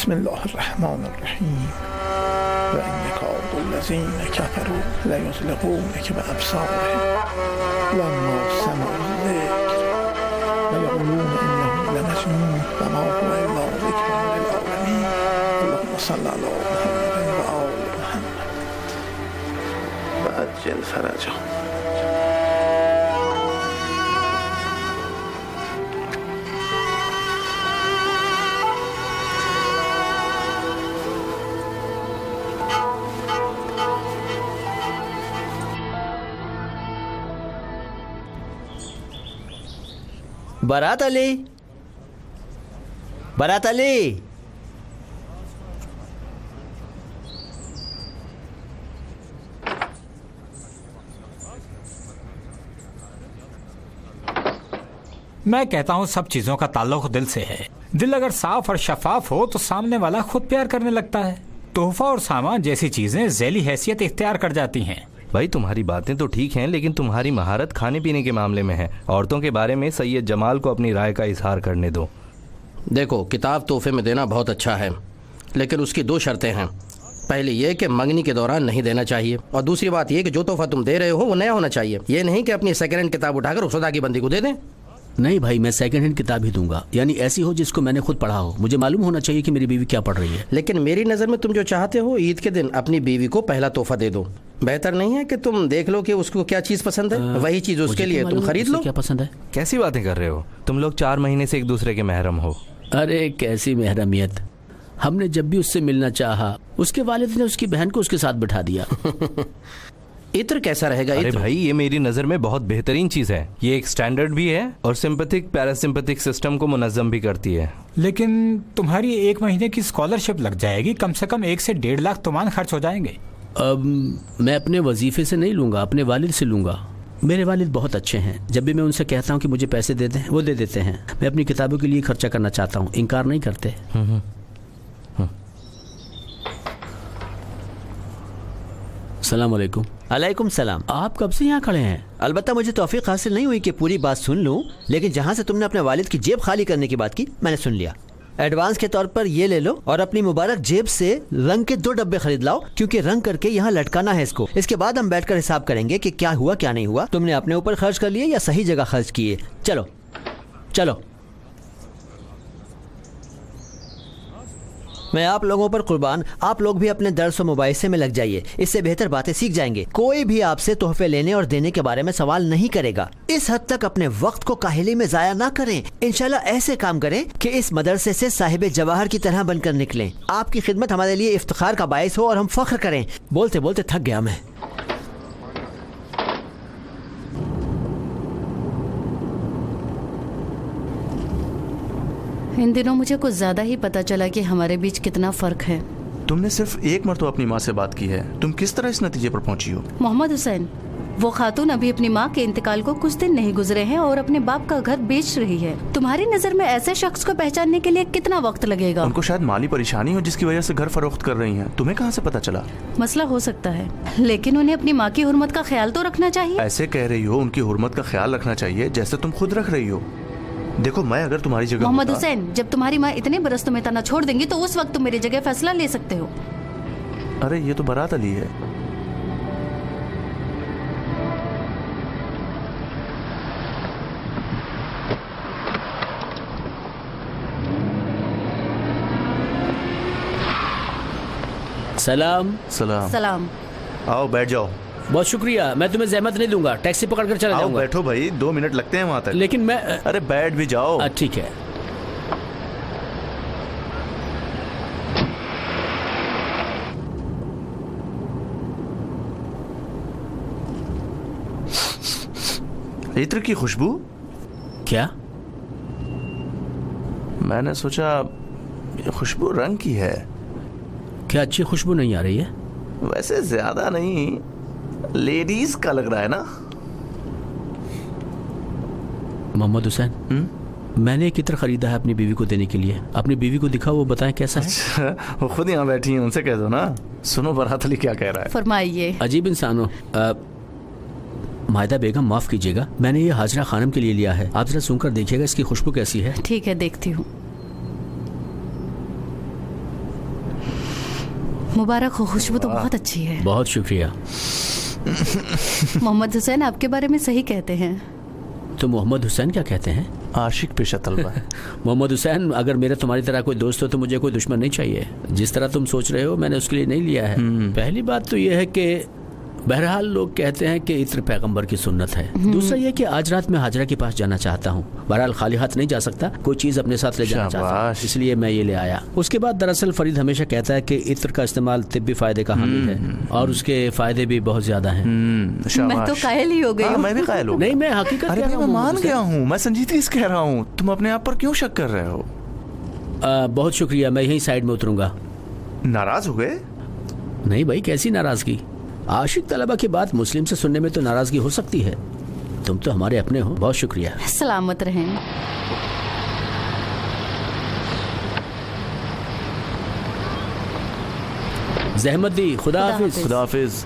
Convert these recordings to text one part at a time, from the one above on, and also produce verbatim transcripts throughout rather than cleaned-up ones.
बिस्मिल्लाहिर्रहमानिर्रहीम व इन्नकादुल्लज़ीना कफ़रू लयुज़लिगूनक बिअबसारिहिम लम्मा समिअु ज़िक्र व यक़ूलूना इन्नहु लमजनून व मा हुवा इल्ला ज़िक्रुन लिलआलमीन अल्लाहुम्मा सल्लि अला मुहम्मद व आलि मुहम्मद व अज्जिल फरजहुम। बारात अली, बारात अली। मैं कहता हूँ सब चीजों का ताल्लुक दिल से है। दिल अगर साफ और शफाफ हो तो सामने वाला खुद प्यार करने लगता है। तोहफा और सामान जैसी चीजें ज़ैली हैसियत इख्तियार कर जाती हैं। भाई तुम्हारी बातें तो ठीक हैं, लेकिन तुम्हारी महारत खाने पीने के मामले में है। औरतों के बारे में सैयद जमाल को अपनी राय का इजहार करने दो। देखो, किताब तोहफे में देना बहुत अच्छा है, लेकिन उसकी दो शर्तें हैं। पहली ये कि मंगनी के दौरान नहीं देना चाहिए, और दूसरी बात ये कि जो तोहफा तुम दे रहे हो वो नया होना चाहिए। ये नहीं कि अपनी सेकंड हैंड किताब उठाकर खुदा की बंदी को दे दें। नहीं भाई, मैं सेकंड हैंड किताब ही दूंगा, यानी ऐसी हो जिसको मैंने खुद पढ़ा हो। मुझे मालूम होना चाहिए कि मेरी बीवी क्या पढ़ रही है। लेकिन मेरी नज़र में तुम जो चाहते हो, ईद के दिन अपनी बीवी को पहला तोहफा दे दो। बेहतर नहीं है कि तुम देख लो कि उसको क्या चीज़ पसंद है, आ, वही चीज़ उसके लिए तुम खरीद लो। क्या पसंद है? कैसी बातें कर रहे हो तुम लोग? चार महीने से एक दूसरे के महरम हो। अरे कैसी महरमियत! हमने जब भी उससे मिलना चाहा, उसके वालिद ने उसकी बहन को उसके साथ बिठा दिया। इत्र कैसा रहेगा? अरे इत्र भाई, ये मेरी नज़र में बहुत बेहतरीन चीज़ है। ये एक स्टैंडर्ड भी है और सिंपैथिक पैरासिम्पैथिक सिस्टम को मुनज़्ज़म भी करती है। लेकिन तुम्हारी एक महीने की स्कॉलरशिप लग जाएगी, कम से कम एक से डेढ़ लाख तुमान खर्च हो जाएंगे। अब मैं अपने वजीफे से नहीं लूँगा, अपने वालिद से लूँगा। मेरे वालिद बहुत अच्छे हैं। जब भी मैं उनसे कहता हूँ कि मुझे पैसे दे दें, वो दे देते हैं। मैं अपनी किताबों के लिए खर्चा करना चाहता हूँ, इनकार नहीं करते। सलाम अलैकुम। अलैकुम सलाम। आप कब से यहाँ खड़े हैं? अलबत्ता मुझे तौफीक हासिल नहीं हुई कि पूरी बात सुन लूं, लेकिन जहाँ से तुमने अपने वालिद की जेब खाली करने की बात की, मैंने सुन लिया। एडवांस के तौर पर ये ले लो और अपनी मुबारक जेब से रंग के दो डब्बे खरीद लाओ, क्योंकि रंग करके यहाँ लटकाना है इसको। इसके बाद हम बैठकर हिसाब करेंगे कि क्या हुआ क्या नहीं हुआ, तुमने अपने ऊपर खर्च कर लिए या सही जगह खर्च किए। चलो चलो, मैं आप लोगों पर कुर्बान, आप लोग भी अपने दर्स और मुबाहिसे में लग जाइए, इससे बेहतर बातें सीख जाएंगे। कोई भी आपसे तोहफे लेने और देने के बारे में सवाल नहीं करेगा। इस हद तक अपने वक्त को काहिली में जाया ना करें। इंशाल्लाह ऐसे काम करें कि इस मदरसे से साहिब जवाहर की तरह बनकर निकलें। आपकी खिदमत हमारे लिए इफ्तिखार का बायस हो और हम फख्र करें। बोलते बोलते थक गया मैं। इन दिनों मुझे कुछ ज्यादा ही पता चला कि हमारे बीच कितना फर्क है। तुमने सिर्फ एक मरतबा अपनी माँ से बात की है, तुम किस तरह इस नतीजे पर पहुंची हो? मोहम्मद हुसैन, वो खातून अभी अपनी माँ के इंतकाल को कुछ दिन नहीं गुजरे हैं और अपने बाप का घर बेच रही है। तुम्हारी नजर में ऐसे शख्स को पहचानने के लिए कितना वक्त लगेगा? उनको शायद माली परेशानी हो जिसकी वजह से घर फरोख्त कर रही हैं। तुम्हें कहाँ से पता चला? मसला हो सकता है, लेकिन उन्हें अपनी माँ की हुर्मत का ख्याल तो रखना चाहिए। ऐसे कह रही हो उनकी हुर्मत का ख्याल रखना चाहिए जैसे तुम खुद रख रही हो। देखो, मैं अगर तुम्हारी जगह मोहम्मद हुसैन, जब तुम्हारी माँ इतने बरस तुम्हें तना छोड़ देंगी तो उस वक्त तुम मेरी जगह फैसला ले सकते हो। अरे ये तो बारात अली है। सलाम। सलाम। सलाम। आओ बैठ जाओ। बहुत शुक्रिया, मैं तुम्हें जहमत नहीं दूंगा, टैक्सी पकड़कर चला जाऊंगा। बैठो भाई, दो मिनट लगते हैं वहां तक। लेकिन मैं अरे बैठ भी जाओ। ठीक है। इत्र की खुशबू? क्या? मैंने सोचा ये खुशबू रंग की है। क्या अच्छी खुशबू नहीं आ रही है? वैसे ज्यादा नहीं, लेडीज का लग रहा है ना। मोहम्मद हुसैन, मैंने एक इत्र खरीदा है अपनी बीवी को देने के लिए। अपनी बीवी को दिखाओ, वो बताएं कैसा है। अच्छा, वो खुद यहाँ बैठी हैं, उनसे कह दो ना। सुनो बारात अली क्या कह रहा है। फरमाइए। अजीब इंसान हो। मायदा बेगम, माफ कीजिएगा, मैंने ये हाजरा खानम के लिए लिया है। आप जरा सुनकर देखिएगा इसकी खुशबू कैसी है। ठीक है, देखती हूँ। मुबारक हो, खुशबू तो बहुत अच्छी है। बहुत शुक्रिया। मोहम्मद हुसैन आपके बारे में सही कहते हैं। तो मोहम्मद हुसैन क्या कहते हैं? आशिक पेशा तलबा है। मोहम्मद हुसैन, अगर मेरा तुम्हारी तरह कोई दोस्त हो तो मुझे कोई दुश्मन नहीं चाहिए। जिस तरह तुम सोच रहे हो मैंने उसके लिए नहीं लिया है। पहली बात तो यह है कि बहरहाल लोग कहते हैं कि इत्र पैगंबर की सुन्नत है। दूसरा ये कि आज रात मैं हाजरा के पास जाना चाहता हूँ। बहरहाल खाली हाथ नहीं जा सकता, कोई चीज़ अपने साथ ले जाना चाहता हूँ, इसलिए मैं ये ले आया। उसके बाद दरअसल फरीद हमेशा कहता है कि इत्र का इस्तेमाल तिब्बी फायदे का हामिल है और उसके फायदे भी बहुत ज्यादा हैं। मैं तो कायल ही हो गई हूँ। मैं भी कायल हूँ। नहीं, मैं हकीकत अरे मैं मान गया हूँ, मैं संजीदगी से कह रहा हूँ। तुम अपने आप पर क्यों शक कर रहे हो? आ, बहुत शुक्रिया, मैं यहीं साइड में उतरूंगा। नाराज हो गए? नहीं भाई, कैसी नाराजगी? आशिक तलबा की बात मुस्लिम से सुनने में तो नाराजगी हो सकती है। तुम तो हमारे अपने हो। बहुत शुक्रिया। सलामत रहें। ज़हमत दी। खुदा हाफिज। खुदा हाफिज।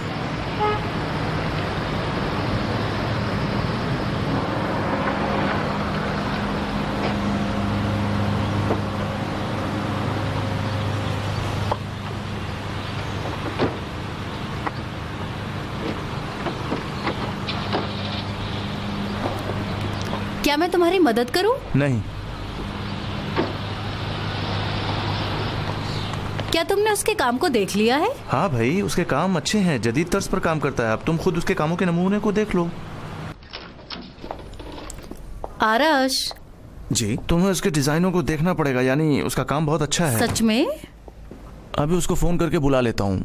क्या मैं तुम्हारी मदद करूं? नहीं। क्या तुमने उसके काम को देख लिया है? हाँ भाई, उसके काम अच्छे हैं, जदीद तर्ज पर काम करता है। अब तुम खुद उसके कामों के नमूने को देख लो। आरश जी, तुम्हें उसके डिजाइनों को देखना पड़ेगा, यानी उसका काम बहुत अच्छा है। सच में? अभी उसको फोन करके बुला लेता हूँ।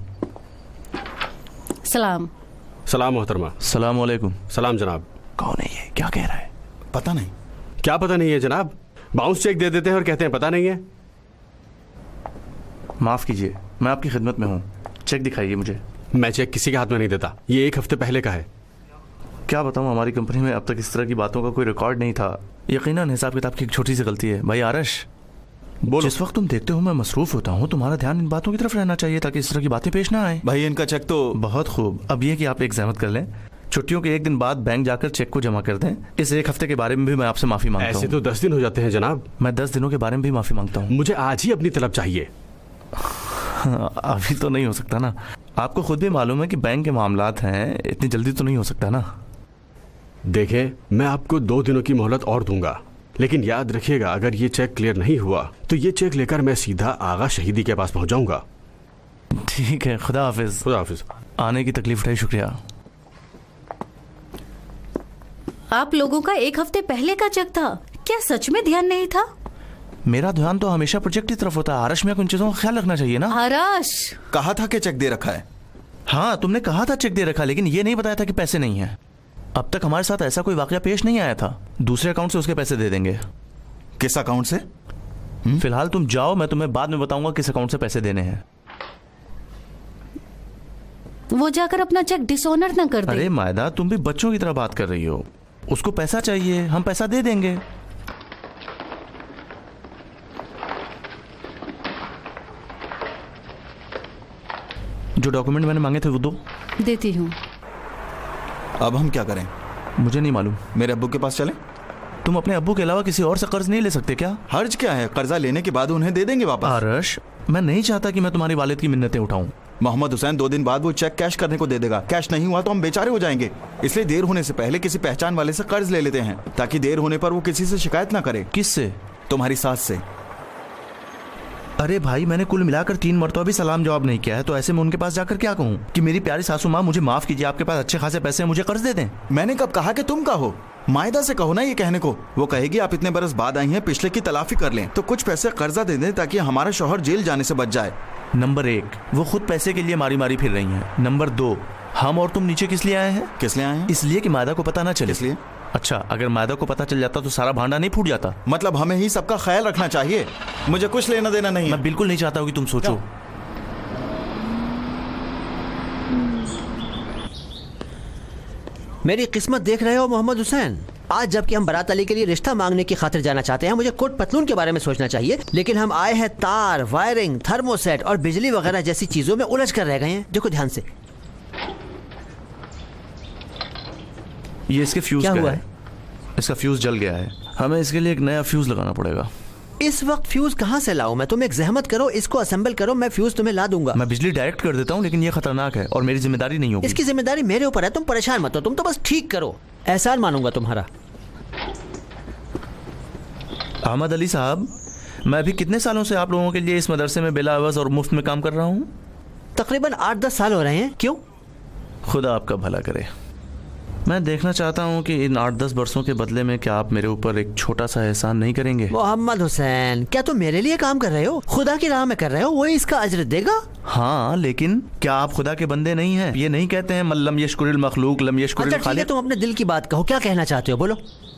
सलाम। सलाम मोहतरमा। सलाम वालेकुम। सलाम जनाब। कौन है ये? क्या कह रहा है? पता नहीं। क्या पता नहीं है जनाब? बाउंस चेक दे देते हैं और कहते हैं पता नहीं है। माफ कीजिए, मैं आपकी खिदमत में हूँ। चेक दिखाइए मुझे। मैं चेक किसी के हाथ में नहीं देता, ये एक हफ्ते पहले का है। क्या बताऊँ, हमारी कंपनी में अब तक इस तरह की बातों का कोई रिकॉर्ड नहीं था। यकीनन हिसाब किताब की एक छोटी सी गलती है। भाई आरश, बोलो। जिस वक्त तुम देखते हो मैं मसरूफ होता हूँ, तुम्हारा ध्यान इन बातों की तरफ रहना चाहिए ताकि इस तरह की बातें पेश ना आए। भाई इनका चेक तो बहुत खूब। अब ये कि आप एक जहमत कर लें, छुट्टियों के एक दिन बाद बैंक जाकर चेक को जमा कर दें। इस एक हफ्ते के बारे में भी मैं आपसे माफी मांगता हूँ। ऐसे तो दस दिन हो जाते हैं जनाब। मैं दस दिनों के बारे में भी माफी मांगता हूँ। मुझे आज ही अपनी तलब चाहिए। अभी तो नहीं हो सकता ना, आपको खुद भी मालूम है कि बैंक के मामलात हैं, इतनी जल्दी तो नहीं हो सकता ना। देखें, मैं आपको दो दिनों की मोहलत और दूंगा, लेकिन याद रखिएगा अगर ये चेक क्लियर नहीं हुआ तो ये चेक लेकर मैं सीधा आगा शहीदी के पास पहुंच जाऊंगा। ठीक है, खुदा हाफिज। खुदा हाफिज। आने की तकलीफ उठाई, शुक्रिया। आप लोगों का एक हफ्ते पहले का चेक था, क्या सच में ध्यान नहीं था? मेरा ध्यान तो हमेशा प्रोजेक्ट की तरफ होता है। आरश में उन चीजों का ख्याल रखना चाहिए ना। आरश, कहा था कि चेक दे रखा है। हाँ, तुमने कहा था चेक दे रखा, लेकिन ये नहीं बताया था कि पैसे नहीं है। अब तक हमारे साथ ऐसा कोई वाकया पेश नहीं आया था। दूसरे अकाउंट से उसके पैसे दे देंगे। किस अकाउंट से? फिलहाल तुम जाओ, मैं तुम्हें बाद में बताऊंगा किस अकाउंट से पैसे देने हैं। वो जाकर अपना चेक डिसऑनर ना कर दे। अरे मायदा, तुम भी बच्चों की तरह बात कर रही हो। उसको पैसा चाहिए, हम पैसा दे देंगे। जो डॉक्यूमेंट मैंने मांगे थे वो दो। देती हूँ। अब हम क्या करें? मुझे नहीं मालूम। मेरे अब्बू के पास चलें? तुम अपने अब्बू के अलावा किसी और से कर्ज नहीं ले सकते क्या? हर्ज क्या है, कर्जा लेने के बाद उन्हें दे देंगे वापस। आरश, मैं नहीं चाहता कि मैं तुम्हारी वालिद की मिन्नतें उठाऊं। मोहम्मद हुसैन दो दिन बाद वो चेक कैश करने को दे देगा। कैश नहीं हुआ तो हम बेचारे हो जाएंगे। इसलिए देर होने से पहले किसी पहचान वाले से कर्ज ले लेते हैं ताकि देर होने पर वो किसी से शिकायत ना करे। किससे? तुम्हारी सास से। अरे भाई, मैंने कुल मिलाकर तीन मरतबा भी सलाम जवाब नहीं किया है, तो ऐसे में उनके पास जाकर क्या कहूँ कि मेरी प्यारी सासू माँ, मुझे माफ कीजिए, आपके पास अच्छे खासे पैसे हैं, मुझे कर्ज दे दें। मैंने कब कहा कि तुम कहो? मायदा से कहो ना ये कहने को। वो कहेगी आप इतने बरस बाद आई हैं, पिछले की तलाफी कर लें, तो कुछ पैसे कर्जा दे दें ताकि हमारा शौहर जेल जाने से बच जाए। नंबर एक, वो खुद पैसे के लिए मारी मारी फिर रही हैं। नंबर दो, हम और तुम नीचे किस लिए आए हैं? किस लिए आए हैं? इसलिए कि मायदा को पता ना चले। इसलिए? अच्छा, अगर मायदा को पता चल जाता तो सारा भांडा नहीं फूट जाता। मतलब हमें ही सबका ख्याल रखना चाहिए। मुझे कुछ लेना देना नहीं है। मैं बिल्कुल नहीं चाहता हूँ कि तुम सोचो। मेरी किस्मत देख रहे हो मोहम्मद हुसैन? आज जबकि हम बारात अली के लिए रिश्ता मांगने की खातिर जाना चाहते हैं, मुझे कोट पतलून के बारे में सोचना चाहिए, लेकिन हम आए हैं तार, वायरिंग, थर्मोसेट और बिजली वगैरह जैसी चीजों में उलझ कर रह गए हैं। देखो ध्यान से। ये इसके फ्यूज क्या का हुआ है? है? इसका फ्यूज जल गया है। हमें इसके लिए एक नया फ्यूज लगाना पड़ेगा। इस वक्त फ्यूज कहाँ से लाऊं मैं? तुम एक जहमत करो, इसको असेंबल करो, मैं फ्यूज तुम्हें ला दूंगा। मैं बिजली डायरेक्ट कर देता हूँ, लेकिन ये खतरनाक है और मेरी जिम्मेदारी नहीं होगी। इसकी जिम्मेदारी मेरे ऊपर है, तुम परेशान मत हो, तुम तो बस ठीक करो, एहसान मानूंगा तुम्हारा। अहमद अली साहब, मैं अभी कितने सालों से आप लोगों के लिए इस मदरसे में बिला अवज़ और मुफ्त में काम कर रहा हूँ? तकरीबन आठ दस साल हो रहे हैं। क्यों? खुदा आपका भला करे। मैं देखना चाहता हूँ कि इन आठ दस वर्षों के बदले में क्या आप मेरे ऊपर एक छोटा सा एहसान नहीं करेंगे? मोहम्मद हुसैन, क्या तुम मेरे लिए काम कर रहे हो? खुदा की राह में कर रहे हो, वही इसका अजर देगा। हाँ, लेकिन क्या आप खुदा के बंदे नहीं हैं? ये नहीं कहते हैं मल्लम यशकुरिल मखलूक लम यशकुरिल खालिक। अच्छा ठीक है, तुम अपने दिल की बात कहो, क्या कहना चाहते हो, बोलो।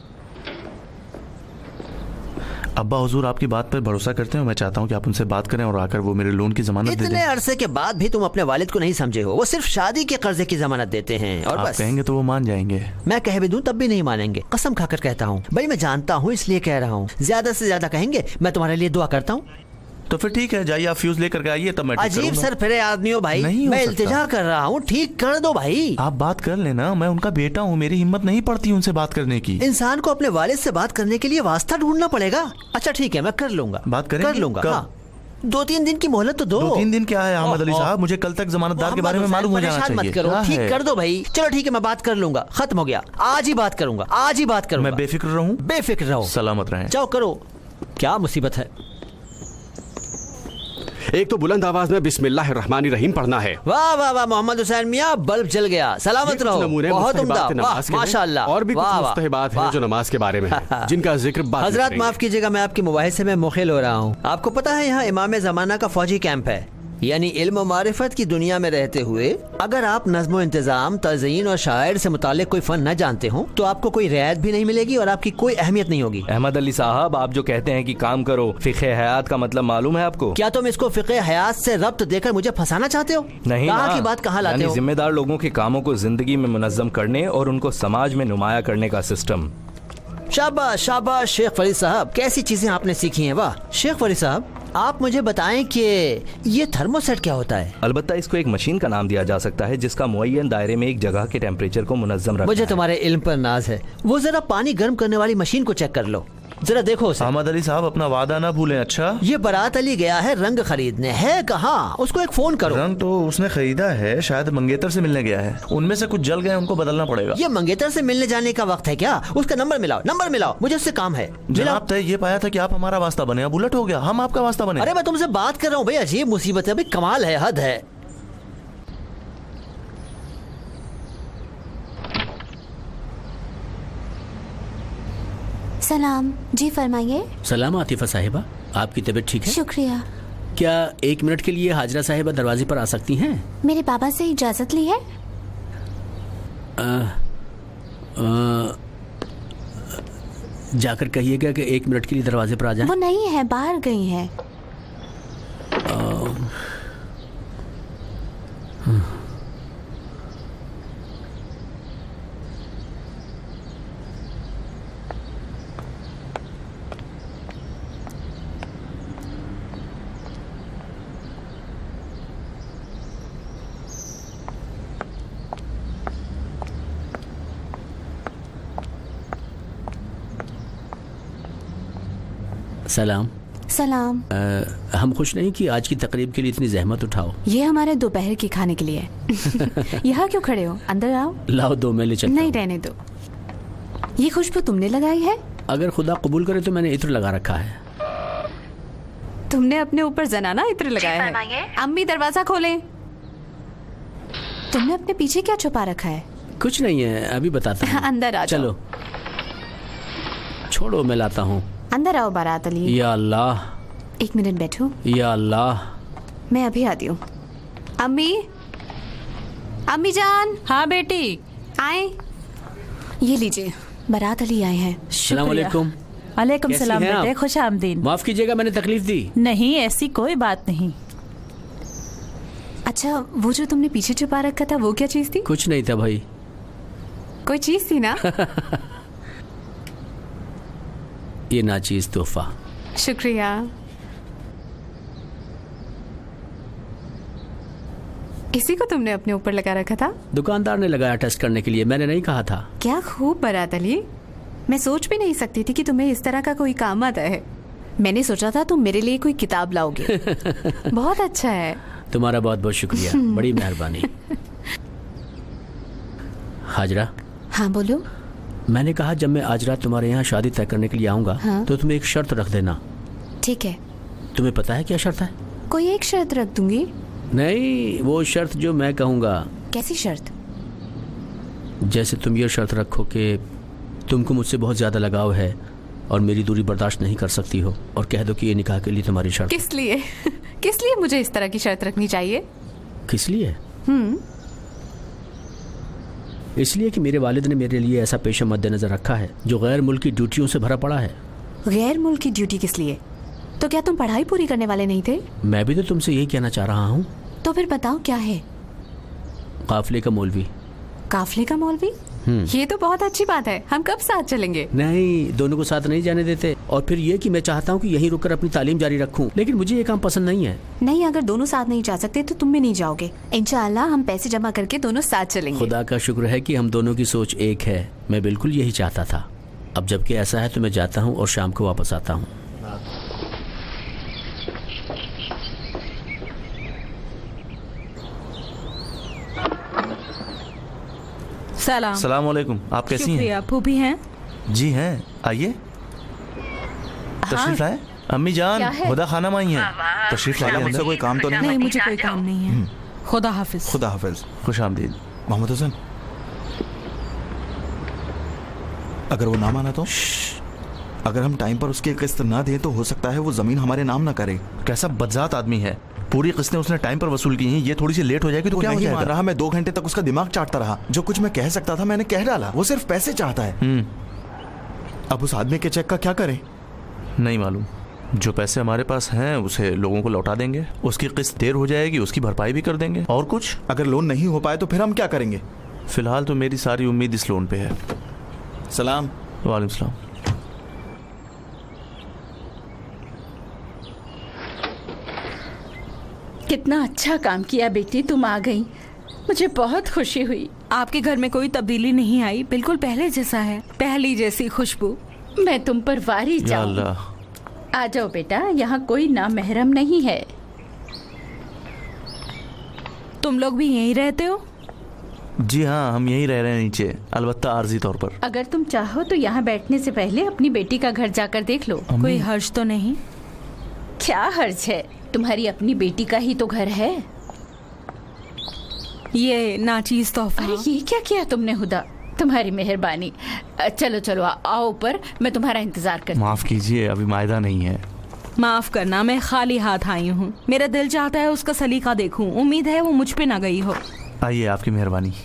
अब्बा हुजूर आपकी बात पर भरोसा करते हैं, मैं चाहता हूँ कि आप उनसे बात करें और आकर वो मेरे लोन की जमानत दे दें। इतने अरसे के बाद भी तुम अपने वालिद को नहीं समझे हो, वो सिर्फ शादी के कर्जे की जमानत देते हैं और आप बस। कहेंगे तो वो मान जाएंगे। मैं कह भी दूं तब भी नहीं मानेंगे, कसम खाकर कहता हूँ भाई, मैं जानता हूँ इसलिए कह रहा हूँ। ज्यादा से ज्यादा कहेंगे मैं तुम्हारे लिए दुआ करता हूँ। तो फिर ठीक है, जाइए आप फ्यूज लेकर के आइए, तब मैं ठीक अजीब करूंगा। सर फिरे आदमी हो भाई, नहीं हो मैं सकता। इल्तिजा कर रहा हूँ, ठीक कर दो भाई। आप बात कर लेना, मैं उनका बेटा हूँ, मेरी हिम्मत नहीं पड़ती उनसे बात करने की। इंसान को अपने वालिद से बात करने के लिए वास्ता ढूंढना पड़ेगा। अच्छा ठीक है, मैं कर लूंगा, बात करेंगे? कर लूंगा। कब? हाँ। दो तीन दिन की मोहलत तो दो। दो तीन दिन क्या है अहमद अली ओह, साहब, मुझे कल तक जमानतदार के बारे में मालूम हो जाना परेशान चाहिए। मत करो, क्या ठीक है? कर दो भाई। चलो ठीक है, मैं बात कर लूंगा, खत्म हो गया। आज ही बात करूंगा, आज ही बात करूंगा। मैं बेफिक्र रहूं? बेफिक्र रहो, सलामत रहें। जाओ करो। क्या मुसीबत है? एक तो बुलंद आवाज में बिस्मिल्लाहिर्रहमानिर्रहीम पढ़ना है। वाह वाह वाह मोहम्मद हुसैन मियां, बल्ब जल गया, सलामत रहो, बहुत उम्दा, वाह माशाल्लाह। और भी कुछ मुस्तहबात हैं जो नमाज के बारे में हैं, जिनका जिक्र बाद में हजरत करेंगे। माफ कीजिएगा, मैं आपके मुबाहिसे में मुखिल हो रहा हूँ। आपको पता है यहाँ इमाम ज़माना का फौजी कैंप है, यानी इल्म और मारिफत की दुनिया में रहते हुए अगर आप नज़्म इंतजाम, तज़यीन और शायर से मुतालिक कोई फन न जानते हो तो आपको कोई रियायत भी नहीं मिलेगी और आपकी कोई अहमियत नहीं होगी। अहमद अली साहब, आप जो कहते हैं कि काम करो, फिक़े हयात का मतलब मालूम है आपको? क्या तुम इसको फिक़े हयात से रब्त देकर मुझे फंसाना चाहते हो? नहीं, कहाँ की बात कहाँ लाते हो? जिम्मेदार लोगों के कामों को जिंदगी में मुनज़्ज़म करने और उनको समाज में नुमाया करने का सिस्टम। शाबाश शाबाश शेख फरीद साहब, कैसी चीजें आपने सीखी हैं, वाह। शेख फरीद साहब, आप मुझे बताएं कि ये थर्मोसेट क्या होता है? अलबत्ता इसको एक मशीन का नाम दिया जा सकता है जिसका मुअय्यन दायरे में एक जगह के टेम्परेचर को मुनज़्ज़म रखता है। मुझे तुम्हारे इल्म पर नाज है। वो जरा पानी गर्म करने वाली मशीन को चेक कर लो, जरा देखो उसे। अहमद अली साहब, अपना वादा ना भूलें। अच्छा, ये बारात अली गया है रंग खरीदने, है कहाँ? उसको एक फोन करो। रंग तो उसने खरीदा है, शायद मंगेतर से मिलने गया है। उनमें से कुछ जल गए, उनको बदलना पड़ेगा। ये मंगेतर से मिलने जाने का वक्त है क्या? उसका नंबर मिलाओ, नंबर मिलाओ, मुझे उससे काम है। जनाब, तय ये पाया था कि आप हमारा वास्ता बने, अब उलट हो गया, हम आपका वास्ता बने। अरे मैं तुमसे बात कर रहा हूँ भाई, अजीब मुसीबत है भाई, कमाल है, हद है। सलाम जी, फरमाइए। सलाम आतिफा साहिबा, आपकी तबीयत ठीक है? शुक्रिया। क्या एक मिनट के लिए हाजरा साहिबा दरवाजे पर आ सकती हैं? मेरे बाबा से इजाजत ली है? आ, आ, जाकर कहिएगा कि एक मिनट के लिए दरवाजे पर आ जाएं। वो नहीं है, बाहर गई हैं। सलाम। सलाम। आ, हम खुश नहीं कि आज की तकरीब के लिए इतनी जहमत उठाओ। ये हमारे दोपहर के खाने के लिए। यहाँ क्यों खड़े हो, अंदर आओ। लाओ दो, मैं ले चलता नहीं, रहने दो। ये खुशबू तुमने लगाई है? अगर खुदा कबूल करे तो मैंने इत्र लगा रखा है। तुमने अपने ऊपर जनाना इत्र लगाया है? अम्मी दरवाजा खोलें। तुमने अपने पीछे क्या छुपा रखा है? कुछ नहीं है, अभी बताता हूँ। अंदर आ जाओ। चलो छोड़ो, मैं लाता हूँ। अंदर आओ बारात अली। या अल्लाह। एक मिनट बैठो। या अल्लाह। मैं अभी आती हूँ। अम्मी, अम्मी जान। हाँ बेटी, आए। ये लीजिए, बारात अली आए हैं। अस्सलाम वालेकुम। वालेकुम सलाम बेटे, खुश आमदीन। माफ कीजिएगा, मैंने तकलीफ दी। नहीं, ऐसी कोई बात नहीं। अच्छा, वो जो तुमने पीछे छुपा रखा था वो क्या चीज थी? कुछ नहीं था भाई। कोई चीज थी ना? ये नाचीज तोहफा। शुक्रिया। इसी को तुमने अपने ऊपर लगा रखा था? दुकानदार ने लगाया टेस्ट करने के लिए, मैंने नहीं कहा था। क्या खूब बारात अली। मैं सोच भी नहीं सकती थी कि तुम्हें इस तरह का कोई काम आता है। मैंने सोचा था तुम मेरे लिए कोई किताब लाओगे। बहुत अच्छा है। तुम्हारा बहुत बहुत शुक्रिया, बड़ी मेहरबानी। हाजरा। हाँ बोलो। मैंने कहा जब मैं आज रात तुम्हारे यहाँ शादी तय करने के लिए आऊंगा, हाँ? तो तुम्हें एक शर्त रख देना। ठीक है। तुम्हें पता है क्या शर्त है? कोई एक शर्त रख दूंगी। नहीं, वो शर्त जो मैं कहूँगा। कैसी शर्त? जैसे तुम ये शर्त रखो कि तुमको मुझसे बहुत ज्यादा लगाव है और मेरी दूरी बर्दाश्त नहीं कर सकती हो, और कह दो कि ये निकाह के लिए तुम्हारी शर्त। किस लिए? किस लिए मुझे इस तरह की शर्त रखनी चाहिए? किस लिए? हम्म इसलिए कि मेरे वालिद ने मेरे लिए ऐसा पेशा मद्देनजर रखा है जो गैर मुल्की ड्यूटियों से भरा पड़ा है। गैर मुल्की ड्यूटी किस लिए? तो क्या तुम पढ़ाई पूरी करने वाले नहीं थे? मैं भी तो तुमसे यही कहना चाह रहा हूँ। तो फिर बताओ क्या है? काफिले का मौलवी। काफिले का मौलवी? ये तो बहुत अच्छी बात है। हम कब साथ चलेंगे? नहीं, दोनों को साथ नहीं जाने देते। और फिर ये कि मैं चाहता हूँ कि यहीं रुककर अपनी तालीम जारी रखूं, लेकिन मुझे ये काम पसंद नहीं है। नहीं, अगर दोनों साथ नहीं जा सकते तो तुम भी नहीं जाओगे। इंशाअल्लाह हम पैसे जमा करके दोनों साथ चलेंगे। खुदा का शुक्र है कि हम दोनों की सोच एक है। मैं बिल्कुल यही चाहता था। अब जबकि ऐसा है तो मैं जाता हूँ और शाम को वापस आता हूँ। सलाम। सलाम वालेकुम। आप कैसी हैं? शुक्रिया। फूफी हैं? जी हैं, आइए। तशरीफ लाए। अम्मी जान, खुदा खाना माई हैं। तशरीफ लाए। मुझसे कोई काम तो नहीं? नहीं, मुझे कोई काम नहीं है। खुदा हाफिज। खुदा हाफिज। खुश आमदीद। मोहम्मद हुसैन, अगर वो ना माना तो? अगर हम टाइम पर उसकी किस्त ना दें तो हो सकता है वो जमीन हमारे नाम ना करे। कैसा बदजात आदमी है। पूरी किस्तें उसने टाइम पर वसूल की हैं। ये थोड़ी सी लेट हो जाएगी तो क्या हो जाएगा? मान रहा, मैं दो घंटे तक उसका दिमाग चाटता रहा। जो कुछ मैं कह सकता था मैंने कह डाला। वो सिर्फ पैसे चाहता है। अब उस आदमी के चेक का क्या करें? नहीं मालूम। जो पैसे हमारे पास हैं उसे लोगों को लौटा देंगे। उसकी किस्त देर हो जाएगी, उसकी भरपाई भी कर देंगे। और कुछ? अगर लोन नहीं हो पाए तो फिर हम क्या करेंगे? फिलहाल तो मेरी सारी उम्मीद इस लोन पे है। सलाम। वालेकुम सलाम। कितना अच्छा काम किया बेटी, तुम आ गई। मुझे बहुत खुशी हुई। आपके घर में कोई तब्दीली नहीं आई, बिल्कुल पहले जैसा है, पहली जैसी खुशबू। मैं तुम पर वारी जाऊं। आ जाओ बेटा, यहाँ कोई नामहरम नहीं है। तुम लोग भी यहीं रहते हो? जी हाँ, हम यहीं रह रहे हैं नीचे, अलबत्ता आर्जी तौर पर। अगर तुम चाहो तो यहाँ बैठने से पहले अपनी बेटी का घर जाकर देख लो। कोई हर्ज तो नहीं? क्या हर्ज है, तुम्हारी अपनी बेटी का ही तो घर है। ये नाचीज तोहफा। अरे ये क्या किया तुमने हुदा, तुम्हारी मेहरबानी। चलो चलो आओ ऊपर, मैं तुम्हारा इंतजार करती हूँ। माफ कीजिए, अभी मायदा नहीं है। माफ करना, मैं खाली हाथ आई हूँ। मेरा दिल चाहता है उसका सलीका देखूं। उम्मीद है वो मुझ पे ना गई हो। आइए, आपकी मेहरबानी।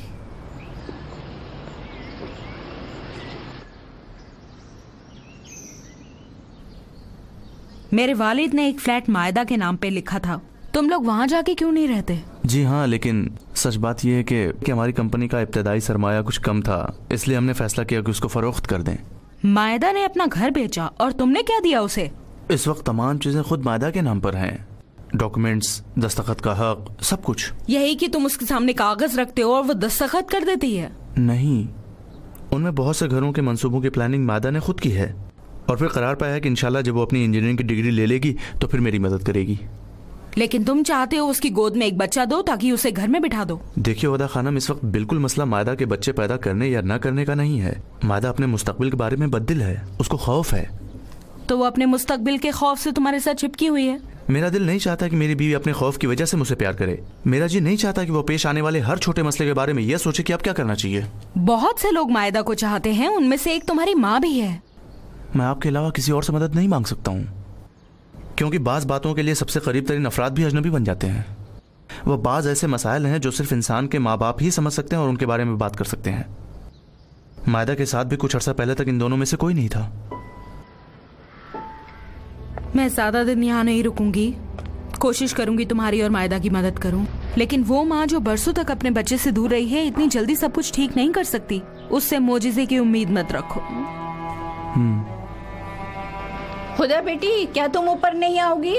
मेरे वालिद ने एक फ्लैट मायदा के नाम पे लिखा था। तुम लोग वहाँ जाके क्यों नहीं रहते? जी हाँ, लेकिन सच बात यह है कि, कि हमारी कंपनी का इब्तदाई सरमाया कुछ कम था, इसलिए हमने फैसला किया कि उसको फरोख्त कर दें। मायदा ने अपना घर बेचा और तुमने क्या दिया उसे? इस वक्त तमाम चीजें खुद मायदा के नाम पर हैं। डॉक्यूमेंट्स, दस्तखत का हक, सब कुछ। यही कि तुम उसके सामने कागज रखते हो और वो दस्तखत कर देती है? नहीं, उनमें बहुत से घरों के मंसूबों की प्लानिंग मायदा ने खुद की है, और फिर करार पाया है कि इंशाल्लाह जब वो अपनी इंजीनियरिंग की डिग्री ले लेगी तो फिर मेरी मदद करेगी। लेकिन तुम चाहते हो उसकी गोद में एक बच्चा दो ताकि उसे घर में बिठा दो। देखिए वदा खानम, इस वक्त बिल्कुल मसला मायदा के बच्चे पैदा करने या न करने का नहीं है। मायदा अपने मुस्तकबिल के बारे में बद्दिल है, उसको खौफ है। तो वो अपने मुस्तकबिल के खौफ से तुम्हारे साथ चिपकी हुई है। मेरा दिल नहीं चाहता कि मेरी बीवी अपने खौफ की वजह से मुझसे प्यार करे। मेरा जी नहीं चाहता कि वो पेश आने वाले हर छोटे मसले के बारे में यह सोचे कि अब क्या करना चाहिए। बहुत से लोग मायदा को चाहते हैं, उनमें से एक तुम्हारी माँ भी है। मैं आपके अलावा किसी और से मदद नहीं मांग सकता हूँ, क्योंकि बाज बातों के लिए सबसे करीब तरीन अफराद भी अजनबी बन जाते हैं। वह बाज ऐसे मसाइल हैं जो सिर्फ इंसान के माँ बाप ही समझ सकते हैं और उनके बारे में बात कर सकते हैं। मायदा के साथ भी कुछ अर्सा पहले तक इन दोनों में से कोई नहीं था। मैं ज्यादा दिन यहाँ नहीं रुकूंगी। कोशिश करूंगी तुम्हारी और मायदा की मदद करूं, लेकिन वो माँ जो बरसों तक अपने बच्चे से दूर रही है इतनी जल्दी सब कुछ ठीक नहीं कर सकती। उससे मोजिज़े की उम्मीद मत रखो। खुदा बेटी, क्या तुम ऊपर नहीं आओगी?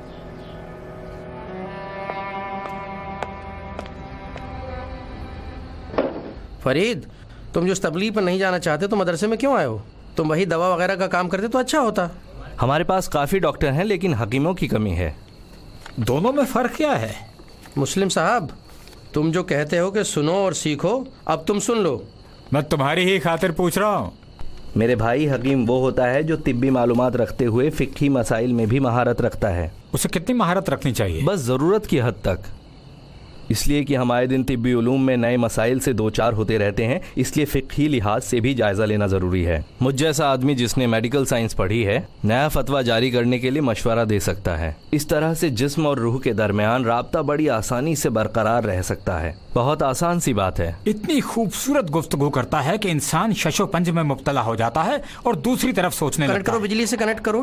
फरीद, तुम जो तबलीग पर नहीं जाना चाहते तो मदरसे में क्यों आए हो? तुम वही दवा वगैरह का काम करते तो अच्छा होता। हमारे पास काफ़ी डॉक्टर हैं लेकिन हकीमों की कमी है। दोनों में फ़र्क क्या है? मुस्लिम साहब, तुम जो कहते हो कि सुनो और सीखो, अब तुम सुन लो। मैं तुम्हारी ही खातिर पूछ रहा हूँ। मेरे भाई, हकीम वो होता है जो तिब्बी मालूमात रखते हुए फ़िक़ही मसाइल में भी महारत रखता है। उसे कितनी महारत रखनी चाहिए? बस ज़रूरत की हद तक। इसलिए कि हमारे दिन तिब्बी उलूम में नए मसाइल से दो चार होते रहते हैं, इसलिए फ़िक़ही लिहाज से भी जायज़ा लेना ज़रूरी है। मुझ जैसा आदमी जिसने मेडिकल साइंस पढ़ी है नया फतवा जारी करने के लिए मशवरा दे सकता है। इस तरह से जिस्म और रूह के दरमियान राब्ता बड़ी आसानी से बरकरार रह सकता है। बहुत आसान सी बात है। इतनी खूबसूरत गुफ्तगू करता है कि इंसान शशो पंज में मुब्तला हो जाता है और दूसरी तरफ सोचने लगता है। कनेक्ट करो, बिजली से कनेक्ट करो।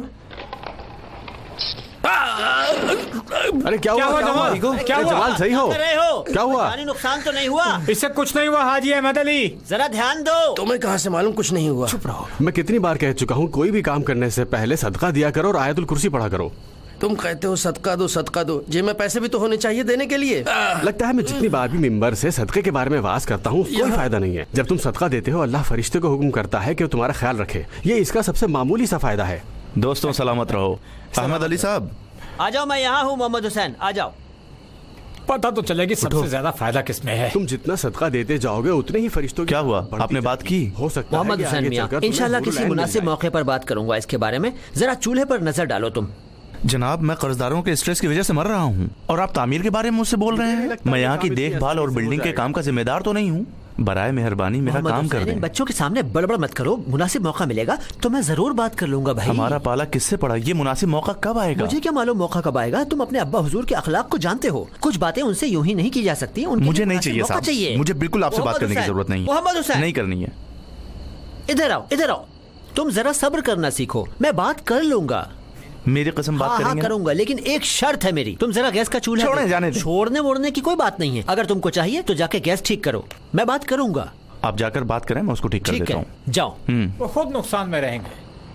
अरे क्या, क्या हुआ? हुआ? क्या हुआ? क्या हुआ? जमाल सही हो? हो? क्या हुआ? जानी नुकसान तो नहीं हुआ? इससे कुछ नहीं हुआ हाजी अहमद अली। जरा ध्यान दो। तुम्हें कहाँ से मालूम कुछ नहीं हुआ? चुप रहो। मैं कितनी बार कह चुका हूँ, कोई भी काम करने से पहले सदका दिया करो और आयतुल कुर्सी पढ़ा करो। तुम कहते हो सदका दो सदका दो, जेब में पैसे भी तो होने चाहिए देने के लिए। लगता है मैं जितनी बार भी मिंबर से सदके के बारे में वाज करता हूँ कोई फायदा नहीं है। जब तुम सदका देते हो अल्लाह फरिश्ते को हुक्म करता है कि वो तुम्हारा ख्याल रखे। ये इसका सबसे मामूली सा फायदा है। दोस्तों सलामत रहो। अहमद अली साहब आ जाओ, मैं यहाँ हूँ। मोहम्मद हुसैन आ जाओ। पता तो चलेगी सबसे ज्यादा फायदा किसमें है। तुम जितना सदका देते जाओगे उतने ही फरिश्तों की। क्या हुआ? आपने बात की? हो सकता है मोहम्मद हुसैन मियां, इंशाल्लाह किसी मुनासिब मौके पर बात करूंगा इसके बारे में। जरा चूल्हे पर नजर डालो तुम। जनाब, मैं कर्जदारों के स्ट्रेस की वजह से मर रहा हूँ और आप तामीर के बारे में मुझसे बोल रहे हैं। मैं यहाँ की देखभाल और बिल्डिंग के काम का जिम्मेदार तो नहीं हूँ। बराए मेहरबानी मेरा काम कर दें। बच्चों के सामने बड़बड़ मत करो। मुनासिब मौका मिलेगा तो मैं जरूर बात कर लूंगा भाई। हमारा पाला किससे पड़ा? ये मुनासिब मौका कब आएगा? मुझे क्या मालूम मौका कब आएगा? तुम अपने अब्बा हुजूर के अखलाक को जानते हो। कुछ बातें उनसे यूं ही नहीं की जा सकती। मुझे नहीं चाहिए साहब, चाहिए। मुझे बिल्कुल आपसे बात करने की जरूरत नहीं। मोहम्मद हुसैन नहीं करनी है। इधर आओ, इधर आओ। तुम जरा सब्र करना सीखो, मैं बात कर लूंगा। मेरी कसम बात हाँ, करेंगे? हाँ, करूंगा, लेकिन एक शर्त है मेरी। तुम जरा गैस का चूल्हा छोड़ने जाने दे। छोड़ने वोड़ने की कोई बात नहीं है। अगर तुमको चाहिए तो जाके गैस ठीक करो, मैं बात करूंगा। आप जाकर बात करें, मैं उसको ठीक कर देता हूँ। जाओ। वो खुद नुकसान में रहेंगे।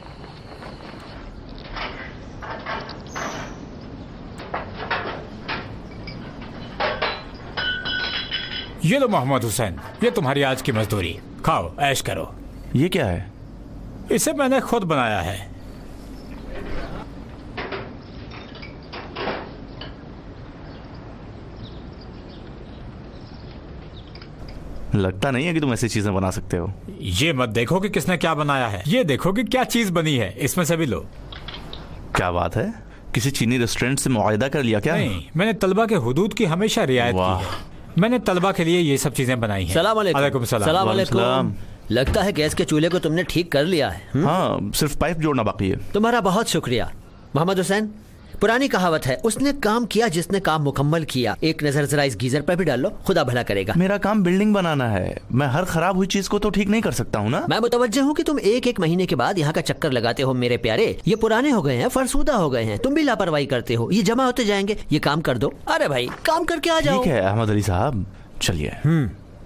ये लो मोहम्मद हुसैन, ये तुम्हारी आज की मजदूरी। खाओ, ऐश करो। ये क्या है? इसे मैंने खुद बनाया है। लगता नहीं है कि तुम ऐसी चीजें बना सकते हो। ये मत देखो कि किसने क्या बनाया है, ये देखो कि क्या चीज बनी है। इसमें से भी लो। क्या बात है? किसी चीनी रेस्टोरेंट से मुआहिदा कर लिया क्या? नहीं, मैंने तलबा के हुदूद की हमेशा रियायत की है। मैंने तलबा के लिए ये सब चीजें बनाई हैं। सलाम अलैकुम सलाम अलैकुम। लगता है गैस के चूल्हे को तुमने ठीक कर लिया है। हुँ? हाँ, सिर्फ पाइप जोड़ना बाकी है। तुम्हारा बहुत शुक्रिया मोहम्मद हुसैन। पुरानी कहावत है, उसने काम किया जिसने काम मुकम्मल किया। एक नजर जरा इस गीजर पर भी डाल लो, खुदा भला करेगा। मेरा काम बिल्डिंग बनाना है, मैं हर खराब हुई चीज को तो ठीक नहीं कर सकता हूँ ना। मैं मुतवज्जह हूँ कि तुम एक एक महीने के बाद यहाँ का चक्कर लगाते हो मेरे प्यारे। ये पुराने हो गए हैं, फरसूदा हो गए हैं। तुम भी लापरवाही करते हो, ये जमा होते जाएंगे। ये काम कर दो। अरे भाई, काम करके आ जाओ। ठीक है अहमद अली साहब, चलिए।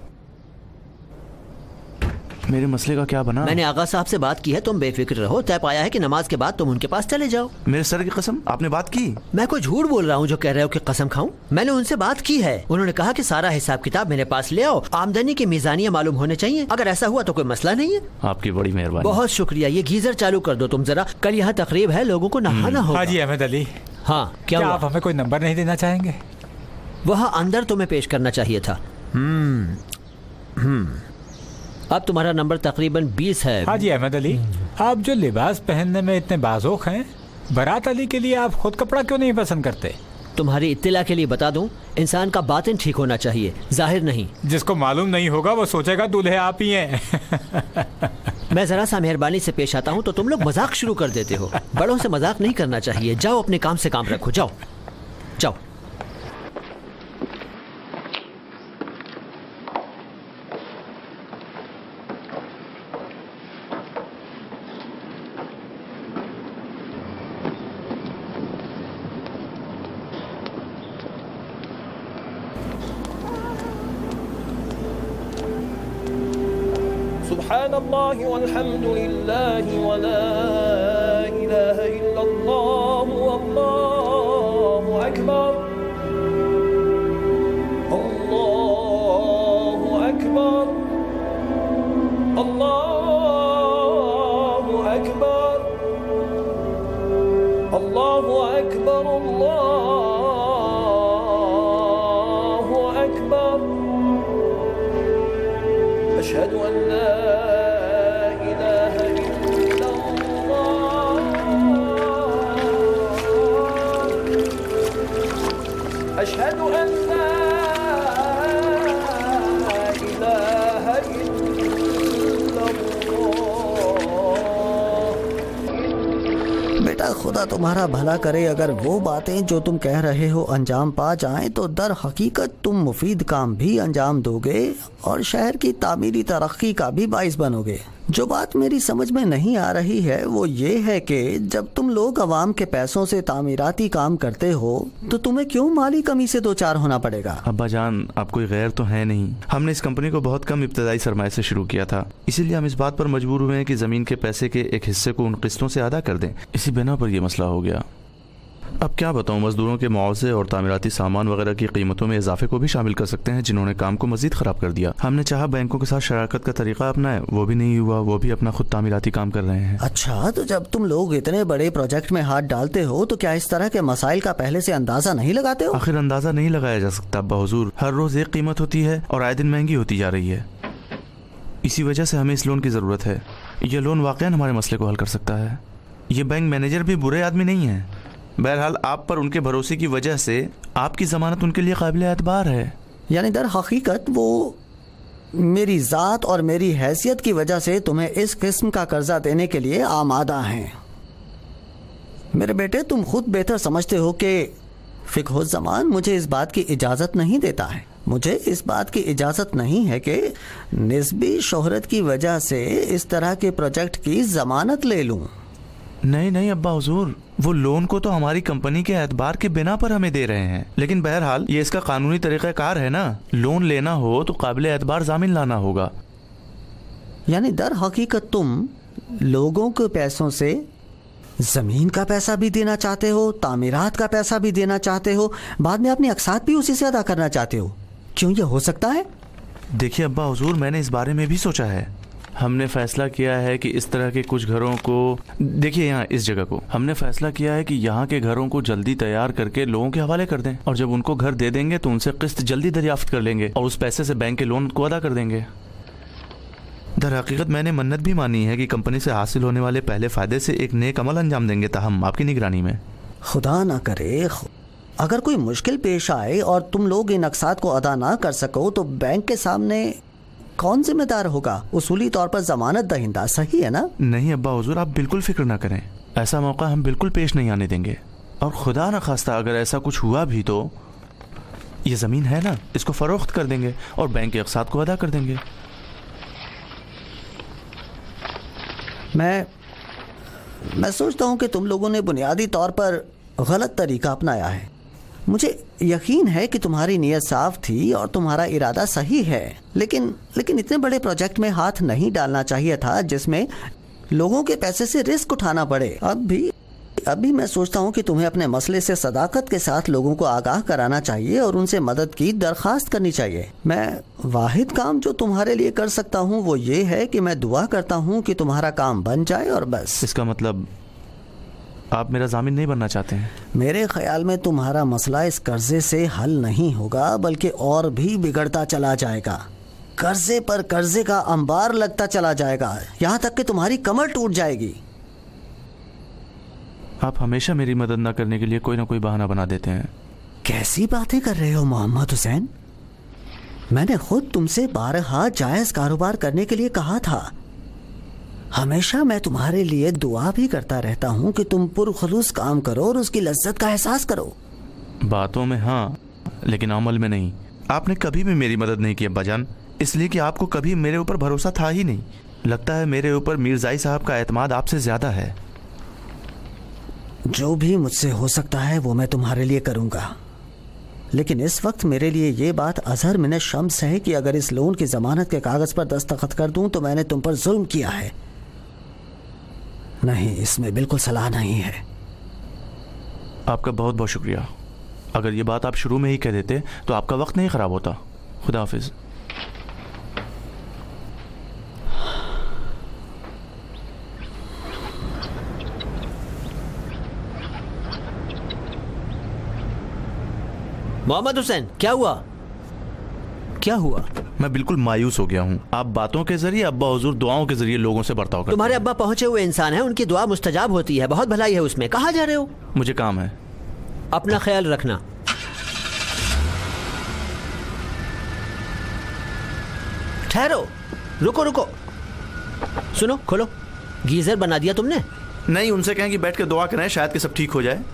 मेरे मसले का क्या बना? मैंने आगा साहब से बात की है, तुम बेफिक्र रहो। तय पाया है कि नमाज के बाद तुम उनके पास चले जाओ। मेरे सर की कसम, आपने बात की? मैं कोई झूठ बोल रहा हूँ जो कह रहे हो कि कसम खाऊं? मैंने उनसे बात की है। उन्होंने कहा कि सारा हिसाब किताब मेरे पास ले आओ, आमदनी की मीजानियाँ मालूम होने चाहिए। अगर ऐसा हुआ तो कोई मसला नहीं है। आपकी बड़ी मेहरबानी। बहुत शुक्रिया। ये गीजर चालू कर दो तुम जरा, कल यहाँ तकरीब है, लोगों को नहाना होगा। हाजी अहमद अली। हाँ, क्या, क्या आप हमें कोई नंबर नहीं देना चाहेंगे? वहाँ अंदर तुम्हें पेश करना चाहिए था। हम्म हम्म अब तुम्हारा नंबर तकरीबन बीस है। हाजी अहमद अली, आप जो लिबास पहनने में इतने बाज़ोक हैं, बारात अली के लिए आप खुद कपड़ा क्यों नहीं पसंद करते? तुम्हारी इत्तिला के लिए बता दूं, इंसान का बातिन ठीक होना चाहिए, जाहिर नहीं। जिसको मालूम नहीं होगा वो सोचेगा दूल्हे आप ही हैं। मैं जरा सा मेहरबानी से पेश आता हूं तो तुम लोग मजाक शुरू कर देते हो। बड़ों से मजाक नहीं करना चाहिए। जाओ अपने काम से काम रखो, जाओ जाओ। सुब्हानल्लाह वल्हम्दुलिल्लाह वला इलाहा इल्लल्लाह वल्लाहु अकबर अल्लाहु अकबर अल्लाहु अकबर أن لا إله إلا الله أشهد أن لا إله إلا الله। बेटा खुदा तुम्हारा भला करे, अगर वो बातें जो तुम कह रहे हो अंजाम पा जाएं तो दर हकीकत तुम मुफीद काम भी अंजाम दोगे और शहर की तामीरी तरक्की का भी बाइस बनोगे। जो बात मेरी समझ में नहीं आ रही है वो ये है कि जब तुम लोग अवाम के पैसों से तामीराती काम करते हो तो तुम्हें क्यों माली कमी से दो चार होना पड़ेगा? अब्बा जान, आप कोई गैर तो है नहीं। हमने इस कंपनी को बहुत कम इब्तदाई सरमाए से शुरू किया था, इसीलिए हम इस बात पर मजबूर हुए हैं कि ज़मीन के पैसे के एक हिस्से को उन किस्तों से अदा कर दें। इसी बिना पर यह मसला हो गया। अब क्या बताऊं, मजदूरों के मुआवजे और तामीराती सामान वगैरह की कीमतों में इजाफे को भी शामिल कर सकते हैं, जिन्होंने काम को मजीद ख़राब कर दिया। हमने चाहा बैंकों के साथ शराकत का तरीका अपनाए, वो भी नहीं हुआ। वो भी अपना खुद तामीराती काम कर रहे हैं। अच्छा, तो जब तुम लोग इतने बड़े प्रोजेक्ट में हाथ डालते हो तो क्या इस तरह के मसाइल का पहले से अंदाजा नहीं लगाते हो? आखिर अंदाजा नहीं लगाया जा सकता अब्बा हुजूर। हर रोज एक कीमत होती है और आए दिन महंगी होती जा रही है। इसी वजह से हमें इस लोन की ज़रूरत है। यह लोन वाकई हमारे मसले को हल कर सकता है। ये बैंक मैनेजर भी बुरे आदमी नहीं है। बहरहाल आप पर उनके भरोसे की वजह से आपकी ज़मानत उनके लिए काबिल एतबार है। यानी दर हकीकत वो मेरी ज़ात और मेरी हैसियत की वजह से तुम्हें इस किस्म का कर्जा देने के लिए आमादा हैं। मेरे बेटे, तुम खुद बेहतर समझते हो कि फ़िक़्ह ज़मान मुझे इस बात की इजाज़त नहीं देता है। मुझे इस बात की इजाज़त नहीं है कि निस्बी शोहरत की वजह से इस तरह के प्रोजेक्ट की ज़मानत ले लूँ। नहीं नहीं अब्बा हुजूर, वो लोन को तो हमारी कंपनी के एतबार के बिना पर हमें दे रहे हैं, लेकिन बहरहाल ये इसका कानूनी तरीक़ाकार है ना। लोन लेना हो तो काबिल एतबार जामिन लाना होगा। यानी दर हकीकत तुम लोगों के पैसों से ज़मीन का पैसा भी देना चाहते हो, तामीरात का पैसा भी देना चाहते हो, बाद में अपनी अक़सात भी उसी से अदा करना चाहते हो। क्यों ये हो सकता है? देखिए अब्बा हुजूर, मैंने इस बारे में भी सोचा है। हमने फैसला किया है कि इस तरह के कुछ घरों को, देखिए यहाँ इस जगह को, हमने फैसला किया है कि यहाँ के घरों को जल्दी तैयार करके लोगों के हवाले कर दें, और जब उनको घर दे देंगे तो उनसे किस्त जल्दी दरियाफ्त कर लेंगे और उस पैसे से बैंक के लोन को अदा कर देंगे। दर हकीकत मैंने मन्नत भी मानी है कि कंपनी से हासिल होने वाले पहले फ़ायदे से एक नेक अमल अंजाम देंगे, ताहम आपकी निगरानी में। खुदा ना करे अगर कोई मुश्किल पेश आए और तुम लोग इन अक़सात को अदा ना कर सको तो बैंक के सामने कौन जिम्मेदार होगा? उसूली तौर पर जमानत दहिंदा, सही है ना? नहीं अब्बा हुजूर, आप बिल्कुल फिक्र ना करें। ऐसा मौका हम बिल्कुल पेश नहीं आने देंगे। और खुदा न खास्ता अगर ऐसा कुछ हुआ भी तो ये ज़मीन है ना, इसको फ़रोख्त कर देंगे और बैंक के अक़सात को अदा कर देंगे। मैं मैं सोचता हूँ कि तुम लोगों ने बुनियादी तौर पर गलत तरीका अपनाया है। मुझे यकीन है कि तुम्हारी नीयत साफ थी और तुम्हारा इरादा सही है, लेकिन लेकिन इतने बड़े प्रोजेक्ट में हाथ नहीं डालना चाहिए था जिसमें लोगों के पैसे से रिस्क उठाना पड़े। अब भी अभी मैं सोचता हूँ कि तुम्हें अपने मसले से सदाकत के साथ लोगों को आगाह कराना चाहिए और उनसे मदद की दरख्वास्त करनी चाहिए। मैं वाहिद काम जो तुम्हारे लिए कर सकता हूँ वो ये है कि मैं दुआ करता हूँ कि तुम्हारा काम बन जाए और बस। इसका मतलब आप मेरा जामिन नहीं बनना चाहते हैं? मेरे ख्याल में तुम्हारा मसला इस कर्जे से हल नहीं होगा, बल्कि और भी बिगड़ता चला जाएगा। कर्जे पर कर्जे का अंबार लगता चला जाएगा, यहाँ तक कि तुम्हारी कमर टूट जाएगी। आप हमेशा मेरी मदद न करने के लिए कोई ना कोई बहाना बना देते हैं। कैसी बातें कर रहे हो मोहम्मद हुसैन? मैंने खुद तुमसे बारहा जायज़ कारोबार करने के लिए कहा था। हमेशा मैं तुम्हारे लिए दुआ भी करता रहता हूँ कि तुम पुरखुलूस काम करो और उसकी लज्जत का एहसास करो। बातों में हाँ, लेकिन अमल में नहीं। आपने कभी भी मेरी मदद नहीं की अब्बाजान, इसलिए कि आपको कभी मेरे ऊपर भरोसा था ही नहीं। लगता है मेरे ऊपर मीरज़ाई साहब का एतमाद आपसे ज़्यादा है। जो भी मुझसे हो सकता है वो मैं तुम्हारे लिए करूँगा, लेकिन इस वक्त मेरे लिए ये बात अज़हर मिन शम्स है कि अगर इस लोन की ज़मानत के कागज़ पर दस्तखत कर दूँ तो मैंने तुम पर जुल्म किया है। नहीं, इसमें बिल्कुल सलाह नहीं है। आपका बहुत बहुत शुक्रिया। अगर ये बात आप शुरू में ही कह देते तो आपका वक्त नहीं ख़राब होता। खुदा हाफिज़। मोहम्मद हुसैन, क्या हुआ? क्या हुआ? मैं बिल्कुल मायूस हो गया हूँ। आप बातों के जरिए, अब्बा हुजूर दुआओं के जरिए लोगों से बर्ताव करते हैं। तुम्हारे अब्बा पहुंचे हुए इंसान हैं, उनकी दुआ मुस्तजाब होती है, बहुत भलाई है उसमें। कहाँ जा रहे हो? मुझे काम है। अपना ख्याल रखना। ठहरो, रुको रुको, सुनो, खोलो। गीजर बना दिया तुमने? नहीं, उनसे कहें कि बैठ के दुआ करें, शायद कि सब ठीक हो जाए।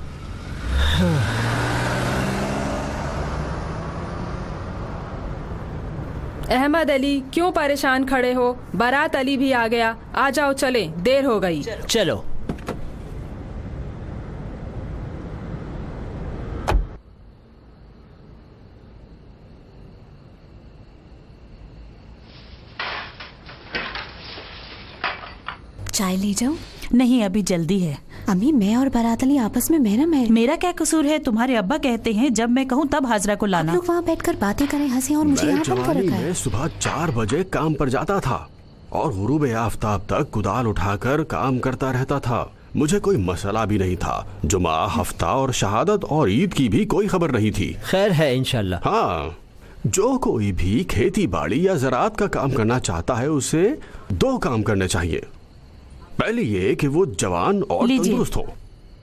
अहमद अली, क्यों परेशान खड़े हो? बारात अली भी आ गया। आ जाओ, चले, देर हो गई। चलो। चाय ले जाऊं? नहीं, अभी जल्दी है। अम्मी, मैं और बारात अली आपस में महरम है। मेरा क्या कसूर है? तुम्हारे अब्बा कहते हैं जब मैं कहूँ तब हाजरा को लाना। आप लोग वहाँ बैठकर बातें करें, हंसे, और मुझे यहाँ बंद कर रखा है। मैं सुबह चार बजे काम पर जाता था और गुरूब आफ्ताब तक कुदाल उठाकर काम करता रहता था। मुझे कोई मसला भी नहीं था। जुमा, हफ्ता और शहादत और ईद की भी कोई खबर नहीं थी। खैर है इंशाल्लाह। हाँ, जो कोई भी खेती बाड़ी या ज़राअत का काम करना चाहता है उसे दो काम करने चाहिए। पहले ये कि वो जवान और तंदुरुस्त हो,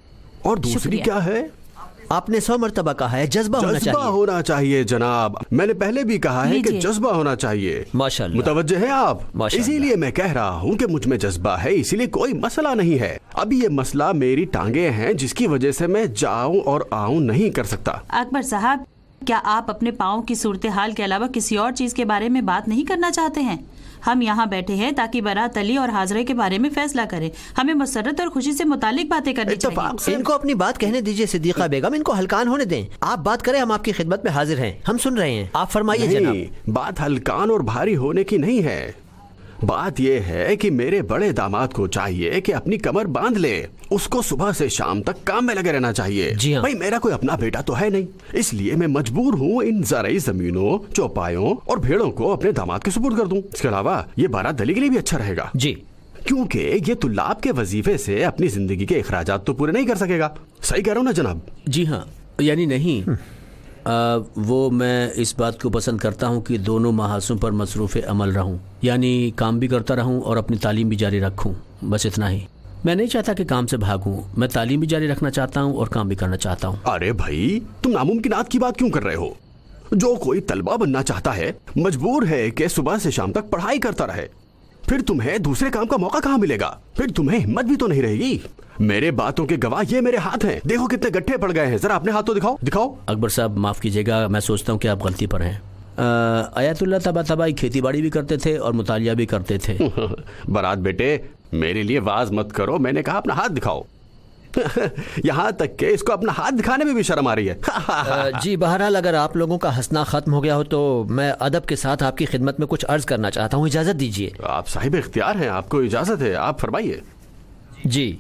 और दूसरी क्या है? आपने सौ मर्तबा कहा है जज्बा होना चाहिए। जज्बा होना चाहिए जनाब। मैंने पहले भी कहा है कि जज्बा होना चाहिए। माशाल्लाह। मुतवज्जे हैं आप? इसीलिए मैं कह रहा हूँ कि मुझ में जज्बा है, इसीलिए कोई मसला नहीं है। अभी ये मसला मेरी टांगे हैं जिसकी वजह से मैं जाऊँ और आऊँ नहीं कर सकता। अकबर साहब, क्या आप अपने पाँव की सूरत हाल के अलावा किसी और चीज के बारे में बात नहीं करना चाहते हैं? हम यहाँ बैठे हैं ताकि बारात अली और हाजरे के बारे में फैसला करें। हमें मसरत और खुशी से मुतालिक बातें करनी चाहिए। इनको अपनी बात कहने दीजिए सिद्दीका बेगम, इनको हलकान होने दें। आप बात करें, हम आपकी खिदमत में हाजिर हैं, हम सुन रहे हैं। आप फरमाइए जनाब। बात हलकान और भारी होने की नहीं है। बात यह है कि मेरे बड़े दामाद को चाहिए कि अपनी कमर बांध ले। उसको सुबह से शाम तक काम में लगे रहना चाहिए। जी हाँ। भाई, मेरा कोई अपना बेटा तो है नहीं, इसलिए मैं मजबूर हूँ इन ज़राई जमीनों, चौपायों और भेड़ों को अपने दामाद के सुपुर्द कर दूं। इसके अलावा ये बारात दली के लिए भी अच्छा रहेगा। जी, क्योंकि ये तुल्लाब के वजीफे से अपनी जिंदगी के अखराजात तो पूरे नहीं कर सकेगा। सही कह रहा हूँ ना जनाब? जी हाँ, यानी नहीं। आ, वो मैं इस बात को पसंद करता हूँ कि दोनों महासों पर मसरूफ़ अमल रहूँ, यानी काम भी करता रहूँ और अपनी तालीम भी जारी रखूँ। बस इतना ही। मैं नहीं चाहता कि काम से भागूं। मैं तालीम भी जारी रखना चाहता हूँ और काम भी करना चाहता हूँ। अरे भाई, तुम नामुमकिनात की बात क्यों कर रहे हो? जो कोई तलबा बनना चाहता है मजबूर है कि सुबह से शाम तक पढ़ाई करता रहे। फिर तुम्हें दूसरे काम का मौका कहाँ मिलेगा? फिर तुम्हें हिम्मत भी तो नहीं रहेगी। मेरे बातों के गवाह ये मेरे हाथ हैं। देखो कितने गड्ढे पड़ गए हैं। जरा अपने हाथ तो दिखाओ दिखाओ। अकबर साहब, माफ कीजिएगा, मैं सोचता हूँ कि आप गलती पर हैं। आयतुल्लाह तबा तबाई खेती बाड़ी भी करते थे और मुतालिया भी करते थे। बारात बेटे, मेरे लिए वाज मत करो। मैंने कहा अपना हाथ दिखाओ। यहाँ तक के इसको अपना हाथ दिखाने में भी शर्म आ रही है। जी, बहरहाल अगर आप लोगों का हंसना खत्म हो गया हो तो मैं अदब के साथ आपकी खिदमत में कुछ अर्ज करना चाहता हूँ। इजाजत दीजिए। आप साहिब इख्तियार हैं, आपको इजाजत है, आप फरमाइए। जी,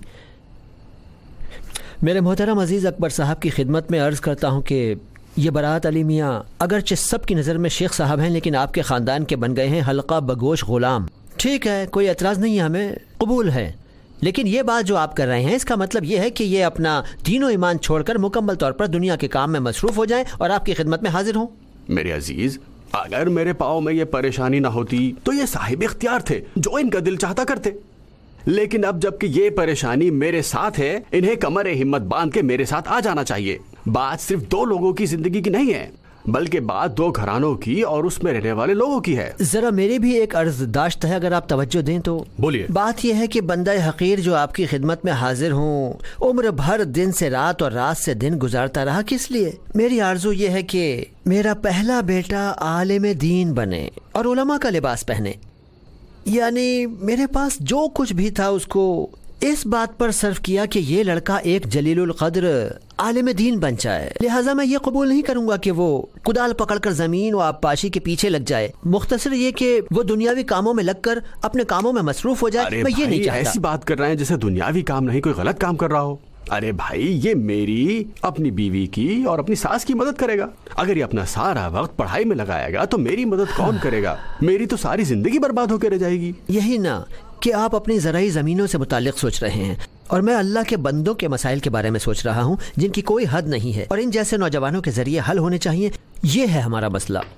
मेरे मोहतरम अजीज अकबर साहब की खिदमत में अर्ज करता हूँ कि ये बारात अली मियाँ अगरचे सब की नज़र में शेख साहब हैं, लेकिन आपके ख़ानदान के बन गए हैं हल्का बगोश गुलाम। ठीक है, कोई एतराज़ नहीं है, हमें कबूल है। लेकिन ये बात जो आप कर रहे हैं इसका मतलब ये है कि ये अपना दीनो ईमान छोड़कर मुकम्मल तौर पर दुनिया के काम में मसरूफ़ हो जाएं और आपकी खिदमत में हाजिर हों। मेरे अजीज, अगर मेरे पाँव में ये परेशानी ना होती तो ये साहिब इख्तियार थे जो इनका दिल चाहता करते। लेकिन अब जबकि ये परेशानी मेरे साथ है, इन्हें कमर हिम्मत बांध के मेरे साथ आ जाना चाहिए। बात सिर्फ दो लोगों की जिंदगी की नहीं है, बल्कि बात दो घरानों की और उसमें रहने वाले लोगों की है। जरा मेरी भी एक अर्ज़दाश्त है, अगर आप तवज्जो दें तो। बोलिए। बात यह है कि बंदा हकीर जो आपकी खिदमत में हाजिर हूँ, उम्र भर दिन से रात और रात से दिन गुजारता रहा, किस लिए? मेरी आरजू ये है कि मेरा पहला बेटा आलिम दीन बने और उलमा का लिबास पहने। यानी मेरे पास जो कुछ भी था उसको इस बात पर सर्फ किया कि ये लड़का एक जलीलुल क़द्र आलिम दीन बन जाए। लिहाजा मैं ये कबूल नहीं करूंगा कि वो कुदाल पकड़कर जमीन और आबपाशी के पीछे लग जाए। मुख्तसर ये कि वो दुनियावी कामों में लगकर अपने कामों में मसरूफ हो जाए। मैं ये नहीं चाहता। ऐसी बात कर रहे हैं जैसे दुनियावी काम नहीं कोई गलत काम कर रहा हो। अरे भाई, ये मेरी अपनी बीवी की और अपनी सास की मदद करेगा। अगर ये अपना सारा वक्त पढ़ाई में लगाएगा तो मेरी मदद कौन करेगा? मेरी तो सारी जिंदगी बर्बाद होकर रह जाएगी। यही ना कि आप अपनी ज़राई ज़मीनों से मुताल्लिक़ सोच रहे हैं और मैं अल्लाह के बंदों के मसाइल के बारे में सोच रहा हूँ जिनकी कोई हद नहीं है और इन जैसे नौजवानों के जरिए हल होने चाहिए। ये है हमारा मसला।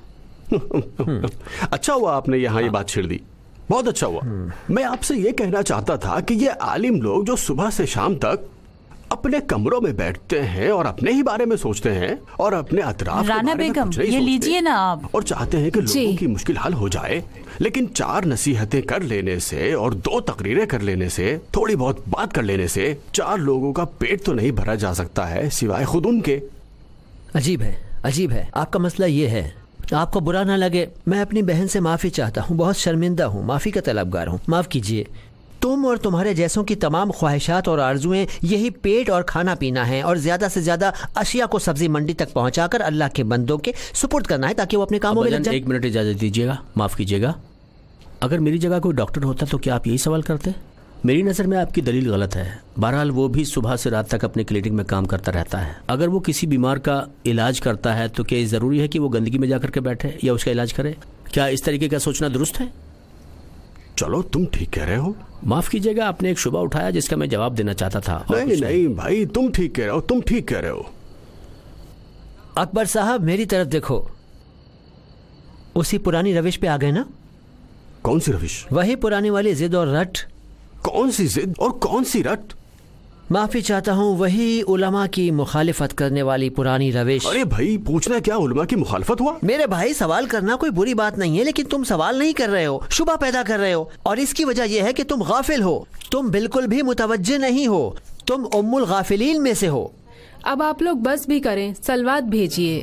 अच्छा हुआ आपने यहाँ ये बात छेड़ दी, बहुत अच्छा हुआ। मैं आपसे ये कहना चाहता था कि ये आलिम लोग जो सुबह से शाम तक अपने कमरों में बैठते हैं और अपने ही बारे में सोचते हैं और अपने अतराफ राना बेगम, ये लीजिए ना आप, और चाहते हैं कि लोगों की मुश्किल हल हो जाए, लेकिन चार नसीहतें कर लेने से और दो तकरीरें कर लेने से, थोड़ी बहुत बात कर लेने से चार लोगों का पेट तो नहीं भरा जा सकता है सिवाय खुद उनके। अजीब है, अजीब है। आपका मसला ये है, आपको बुरा ना लगे, मैं अपनी बहन से माफ़ी चाहता हूँ, बहुत शर्मिंदा हूँ, माफ़ी का तलबगार हूँ, माफ़ कीजिए। तुम और तुम्हारे जैसों की तमाम ख्वाहिशात और आरजुएं यही पेट और खाना पीना है और ज़्यादा से ज़्यादा अशिया को सब्जी मंडी तक पहुंचाकर अल्लाह के बंदों के सुपुर्द करना है ताकि वो अपने कामों में लग जाए। एक मिनट इजाज़त दीजिएगा, माफ़ कीजिएगा। अगर मेरी जगह कोई डॉक्टर होता तो क्या आप यही सवाल करते? मेरी नज़र में आपकी दलील गलत है। बहरहाल वो भी सुबह से रात तक अपने क्लिनिक में काम करता रहता है। अगर वो किसी बीमार का इलाज करता है तो क्या ज़रूरी है कि वो गंदगी में जाकर के बैठे या उसका इलाज करे? क्या इस तरीके का सोचना दुरुस्त है? चलो तुम ठीक कह रहे हो। माफ कीजिएगा, आपने एक शुबा उठाया जिसका मैं जवाब देना चाहता था। नहीं नहीं भाई, तुम ठीक कह रहे हो, तुम ठीक कह रहे हो। अकबर साहब मेरी तरफ देखो, उसी पुरानी रविश पे आ गए ना? कौन सी रविश? वही पुरानी वाली जिद और रट। कौन सी जिद और कौन सी रट? माफी चाहता हूँ, वही उलमा की मुखालिफत करने वाली पुरानी रविश। अरे भाई, पूछना क्या उलमा की मुखालिफत हुआ? मेरे भाई, सवाल करना कोई बुरी बात नहीं है, लेकिन तुम सवाल नहीं कर रहे हो, शुबा पैदा कर रहे हो, और इसकी वजह यह है कि तुम गाफिल हो, तुम बिल्कुल भी मुतवज्जे नहीं हो, तुम उम्मुल गाफिलीन में से हो। अब आप लोग बस भी करें, सलवात भेजिए।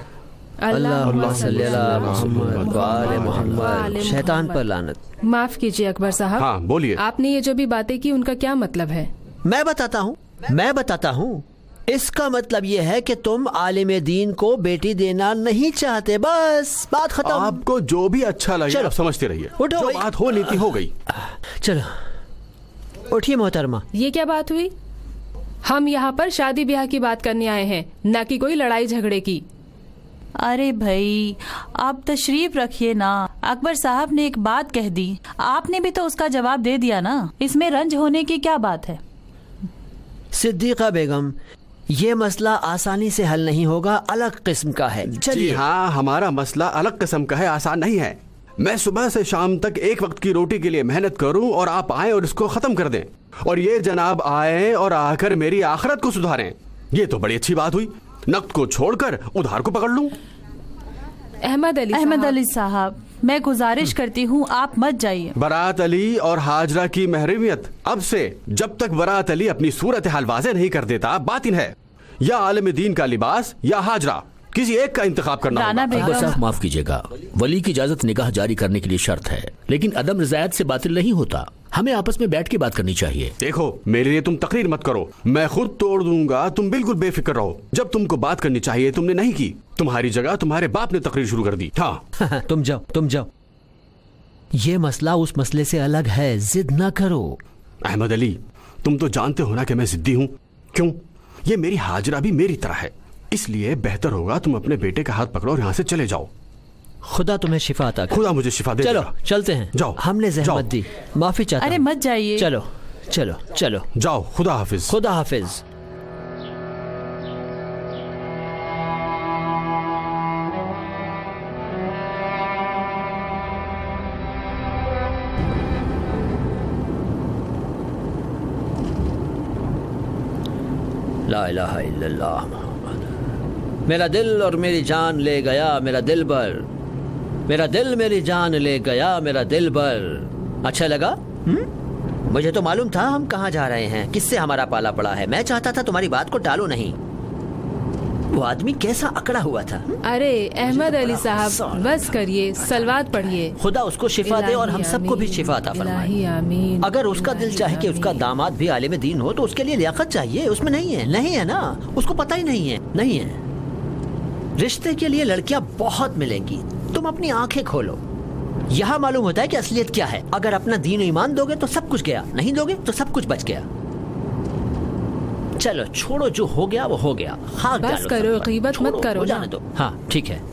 शैतान पर लानत। माफ कीजिए अकबर साहब। हाँ बोलिए। आपने ये जो भी बातें की उनका क्या मतलब है? मैं बताता हूँ, मैं बताता हूँ। इसका मतलब ये है कि तुम आलिम दीन को बेटी देना नहीं चाहते, बस बात खत्म। आपको जो भी अच्छा लगे आप समझते रहिए, उठो, जो बात हो नीति हो गई। चलो उठिए मोहतरमा। ये क्या बात हुई? हम यहाँ पर शादी ब्याह की बात करने आए हैं, न कि कोई लड़ाई झगड़े की। अरे भाई, आप तशरीफ रखिए ना। अकबर साहब ने एक बात कह दी, आपने भी तो उसका जवाब दे दिया ना, इसमें रंज होने की क्या बात है? सिद्दीका बेगम, ये मसला आसानी से हल नहीं होगा, अलग किस्म का है। जी हाँ, हमारा मसला अलग किस्म का है, आसान नहीं है। मैं सुबह से शाम तक एक वक्त की रोटी के लिए मेहनत करूं और आप आए और इसको खत्म कर दें, और ये जनाब आए और आकर मेरी आखिरत को सुधारें, ये तो बड़ी अच्छी बात हुई। नक़द को छोड़कर उधार को पकड़ लूं। अहमद अली अहमद अली साहब, मैं गुजारिश करती हूँ आप मत जाइए। बरात अली और हाजरा की महरमियत अब से जब तक बरात अली अपनी सूरत हाल वाज़े नहीं कर देता बातिन है। या आलिम दीन का लिबास या हाजरा, किसी एक का इंतखाब करना होगा। साहब माफ कीजिएगा, वली की इजाजत निकाह जारी करने के लिए शर्त है, लेकिन अदम रज़ायत से बातिल नहीं होता। हमें आपस में बैठ के बात करनी चाहिए। देखो, मेरे लिए तुम तकरीर मत करो, मैं खुद तोड़ दूंगा, तुम बिल्कुल बेफिक्र रहो। जब तुमको बात करनी चाहिए तुमने नहीं की, तुम्हारी जगह तुम्हारे बाप ने तकरीर शुरू कर दी। हाँ तुम जाओ, तुम जाओ, ये मसला उस मसले से अलग है, जिद ना करो। अहमद अली, तुम तो जानते हो ना कि मैं जिद्दी हूँ। क्यों? ये मेरी हाजरा भी मेरी तरह है, इसलिए बेहतर होगा तुम अपने बेटे का हाथ पकड़ो और यहाँ से चले जाओ। खुदा तुम्हें शिफा अता करे। खुदा मुझे शिफा दे। चलो चलते हैं, जाओ। हमने ज़हमत दी, माफी चाहता हूं। अरे मत जाइए। चलो चलो चलो जाओ। खुदा हाफिज। खुदा हाफिज। ला इलाहा इल्लल्लाह मुहम्मद। मेरा दिल और मेरी जान ले गया मेरा दिल बर, मेरा दिल मेरी जान ले गया मेरा दिल बर। अच्छा लगा? हुँ? मुझे तो मालूम था हम कहाँ जा रहे हैं, किससे हमारा पाला पड़ा है। मैं चाहता था तुम्हारी बात को टालो नहीं। वो आदमी कैसा अकड़ा हुआ था। अरे अहमद अली साहब बस करिए, सलवात पढ़िए। खुदा उसको शिफा दे और हम सबको भी शिफा अता फरमाए। अगर उसका दिल चाहे कि उसका दामाद भी आलिम दीन हो तो उसके लिए लियाकत चाहिए, उसमें नहीं है। नहीं है ना, उसको पता ही नहीं है। नहीं है। रिश्ते के लिए लड़कियां बहुत मिलेंगी, तुम अपनी आंखें खोलो। यहाँ मालूम होता है कि असलियत क्या है। अगर अपना दीन ईमान दोगे तो सब कुछ गया, नहीं दोगे तो सब कुछ बच गया। चलो छोड़ो, जो हो गया वो हो गया। हाँ बस करो, गीबत मत करो, जाने दो। हाँ ठीक है।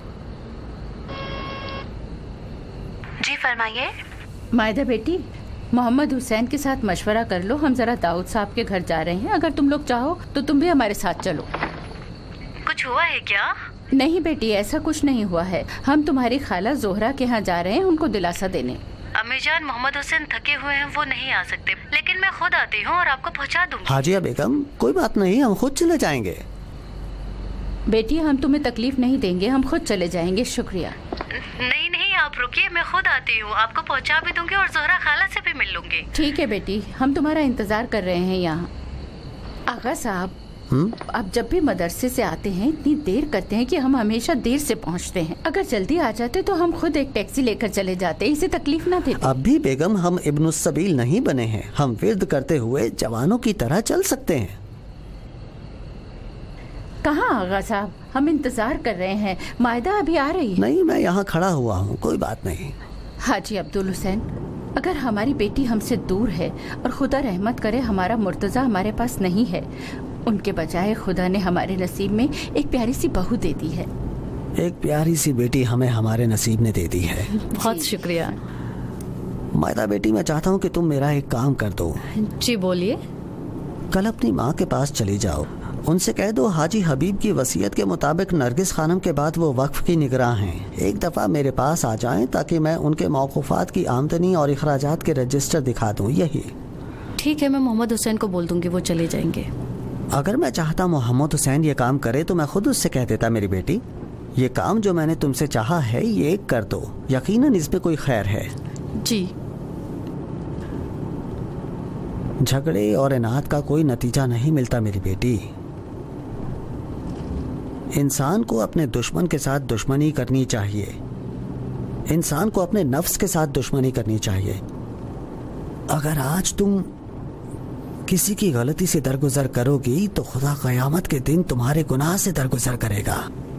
जी फरमाइए। मायदा बेटी, मोहम्मद हुसैन के साथ मशवरा कर लो, हम जरा दाऊद साहब के घर जा रहे हैं। अगर तुम लोग चाहो तो तुम भी हमारे साथ चलो। कुछ हुआ है क्या? नहीं बेटी, ऐसा कुछ नहीं हुआ है। हम तुम्हारी खाला जोहरा के यहाँ जा रहे हैं उनको दिलासा देने। अम्मीजान, मोहम्मद हुसैन थके हुए हैं, वो नहीं आ सकते, लेकिन मैं खुद आती हूँ और आपको पहुँचा दूंगी। हाजिया बेगम, कोई बात नहीं, हम खुद चले जाएंगे। बेटी, हम तुम्हें तकलीफ नहीं देंगे, हम खुद चले जाएंगे। शुक्रिया। नहीं नहीं, आप रुकिए, मैं खुद आती हूँ, आपको पहुँचा भी दूंगी और जोहरा खाला से भी मिल लूंगी। ठीक है बेटी, हम तुम्हारा इंतजार कर रहे हैं यहाँ। आगा साहब, आप जब भी मदरसे से आते हैं इतनी देर करते हैं कि हम हमेशा देर से पहुँचते हैं। अगर जल्दी आ जाते तो हम खुद एक टैक्सी लेकर चले जाते, इसे तकलीफ ना देते। अब भी बेगम हम इब्नुस सबील नहीं बने हैं, हम विर्द करते हुए जवानों की तरह चल सकते हैं। कहाँ आगा साहब, हम इंतजार कर रहे हैं, मायदा अभी आ रही है। नहीं, मैं यहाँ खड़ा हुआ हूँ, कोई बात नहीं। हाजी अब्दुल हुसैन, अगर हमारी बेटी हमसे दूर है और खुदा रहमत करे हमारा मुर्तज़ा हमारे पास नहीं है, उनके बजाय खुदा ने हमारे नसीब में एक प्यारी सी बहू दे दी है। एक प्यारी सी बेटी हमें हमारे नसीब ने दे दी है। बहुत शुक्रिया। मायदा बेटी, मैं चाहता हूँ कि तुम मेरा एक काम कर दो। जी बोलिए। कल अपनी माँ के पास चली जाओ, उनसे कह दो हाजी हबीब की वसीयत के मुताबिक नरगिस खानम के बाद वो वक्फ की निगरान हैं। एक दफ़ा मेरे पास आ जाएं ताकि मैं उनके मौक़ूफ़ात की आमदनी और अखराजात के रजिस्टर दिखा दूँ। यही ठीक है, मैं मोहम्मद हुसैन को बोल दूंगी, वो चले जाएंगे। अगर मैं चाहता मोहम्मद हुसैन ये काम करे तो मैं खुद उससे कह देता, मेरी बेटी ये काम जो मैंने तुमसे चाहा है ये कर दो, यकीनन इसमें कोई खैर है। जी। झगड़े और इनाद का कोई नतीजा नहीं मिलता मेरी बेटी। इंसान को अपने दुश्मन के साथ दुश्मनी करनी चाहिए, इंसान को अपने नफ्स के साथ दुश्मनी करनी चाहिए। अगर आज तुम किसी की गलती से दरगुजर करोगी तो खुदा क़यामत के दिन तुम्हारे गुनाह से दरगुजर करेगा।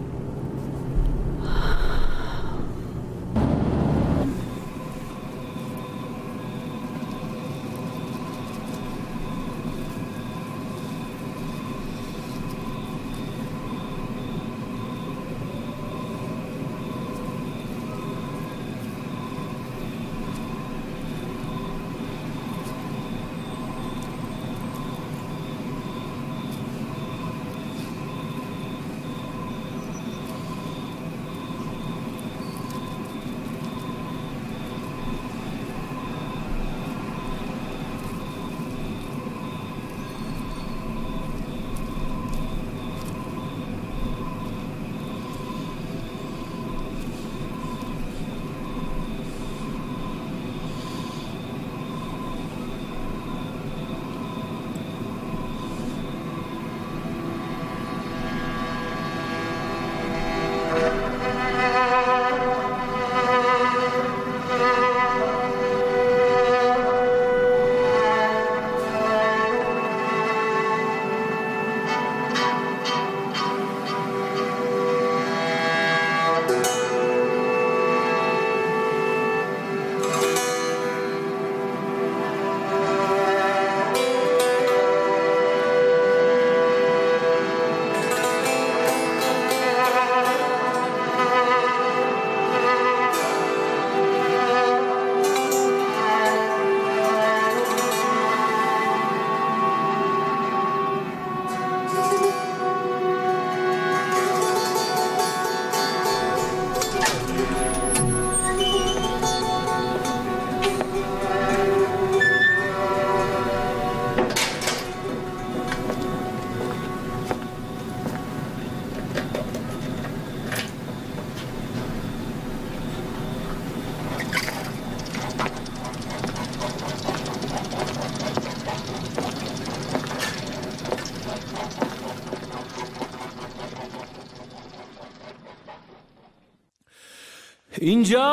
اینجا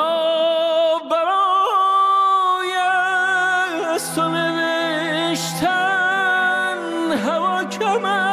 برای از تو نوشتن هوا کمه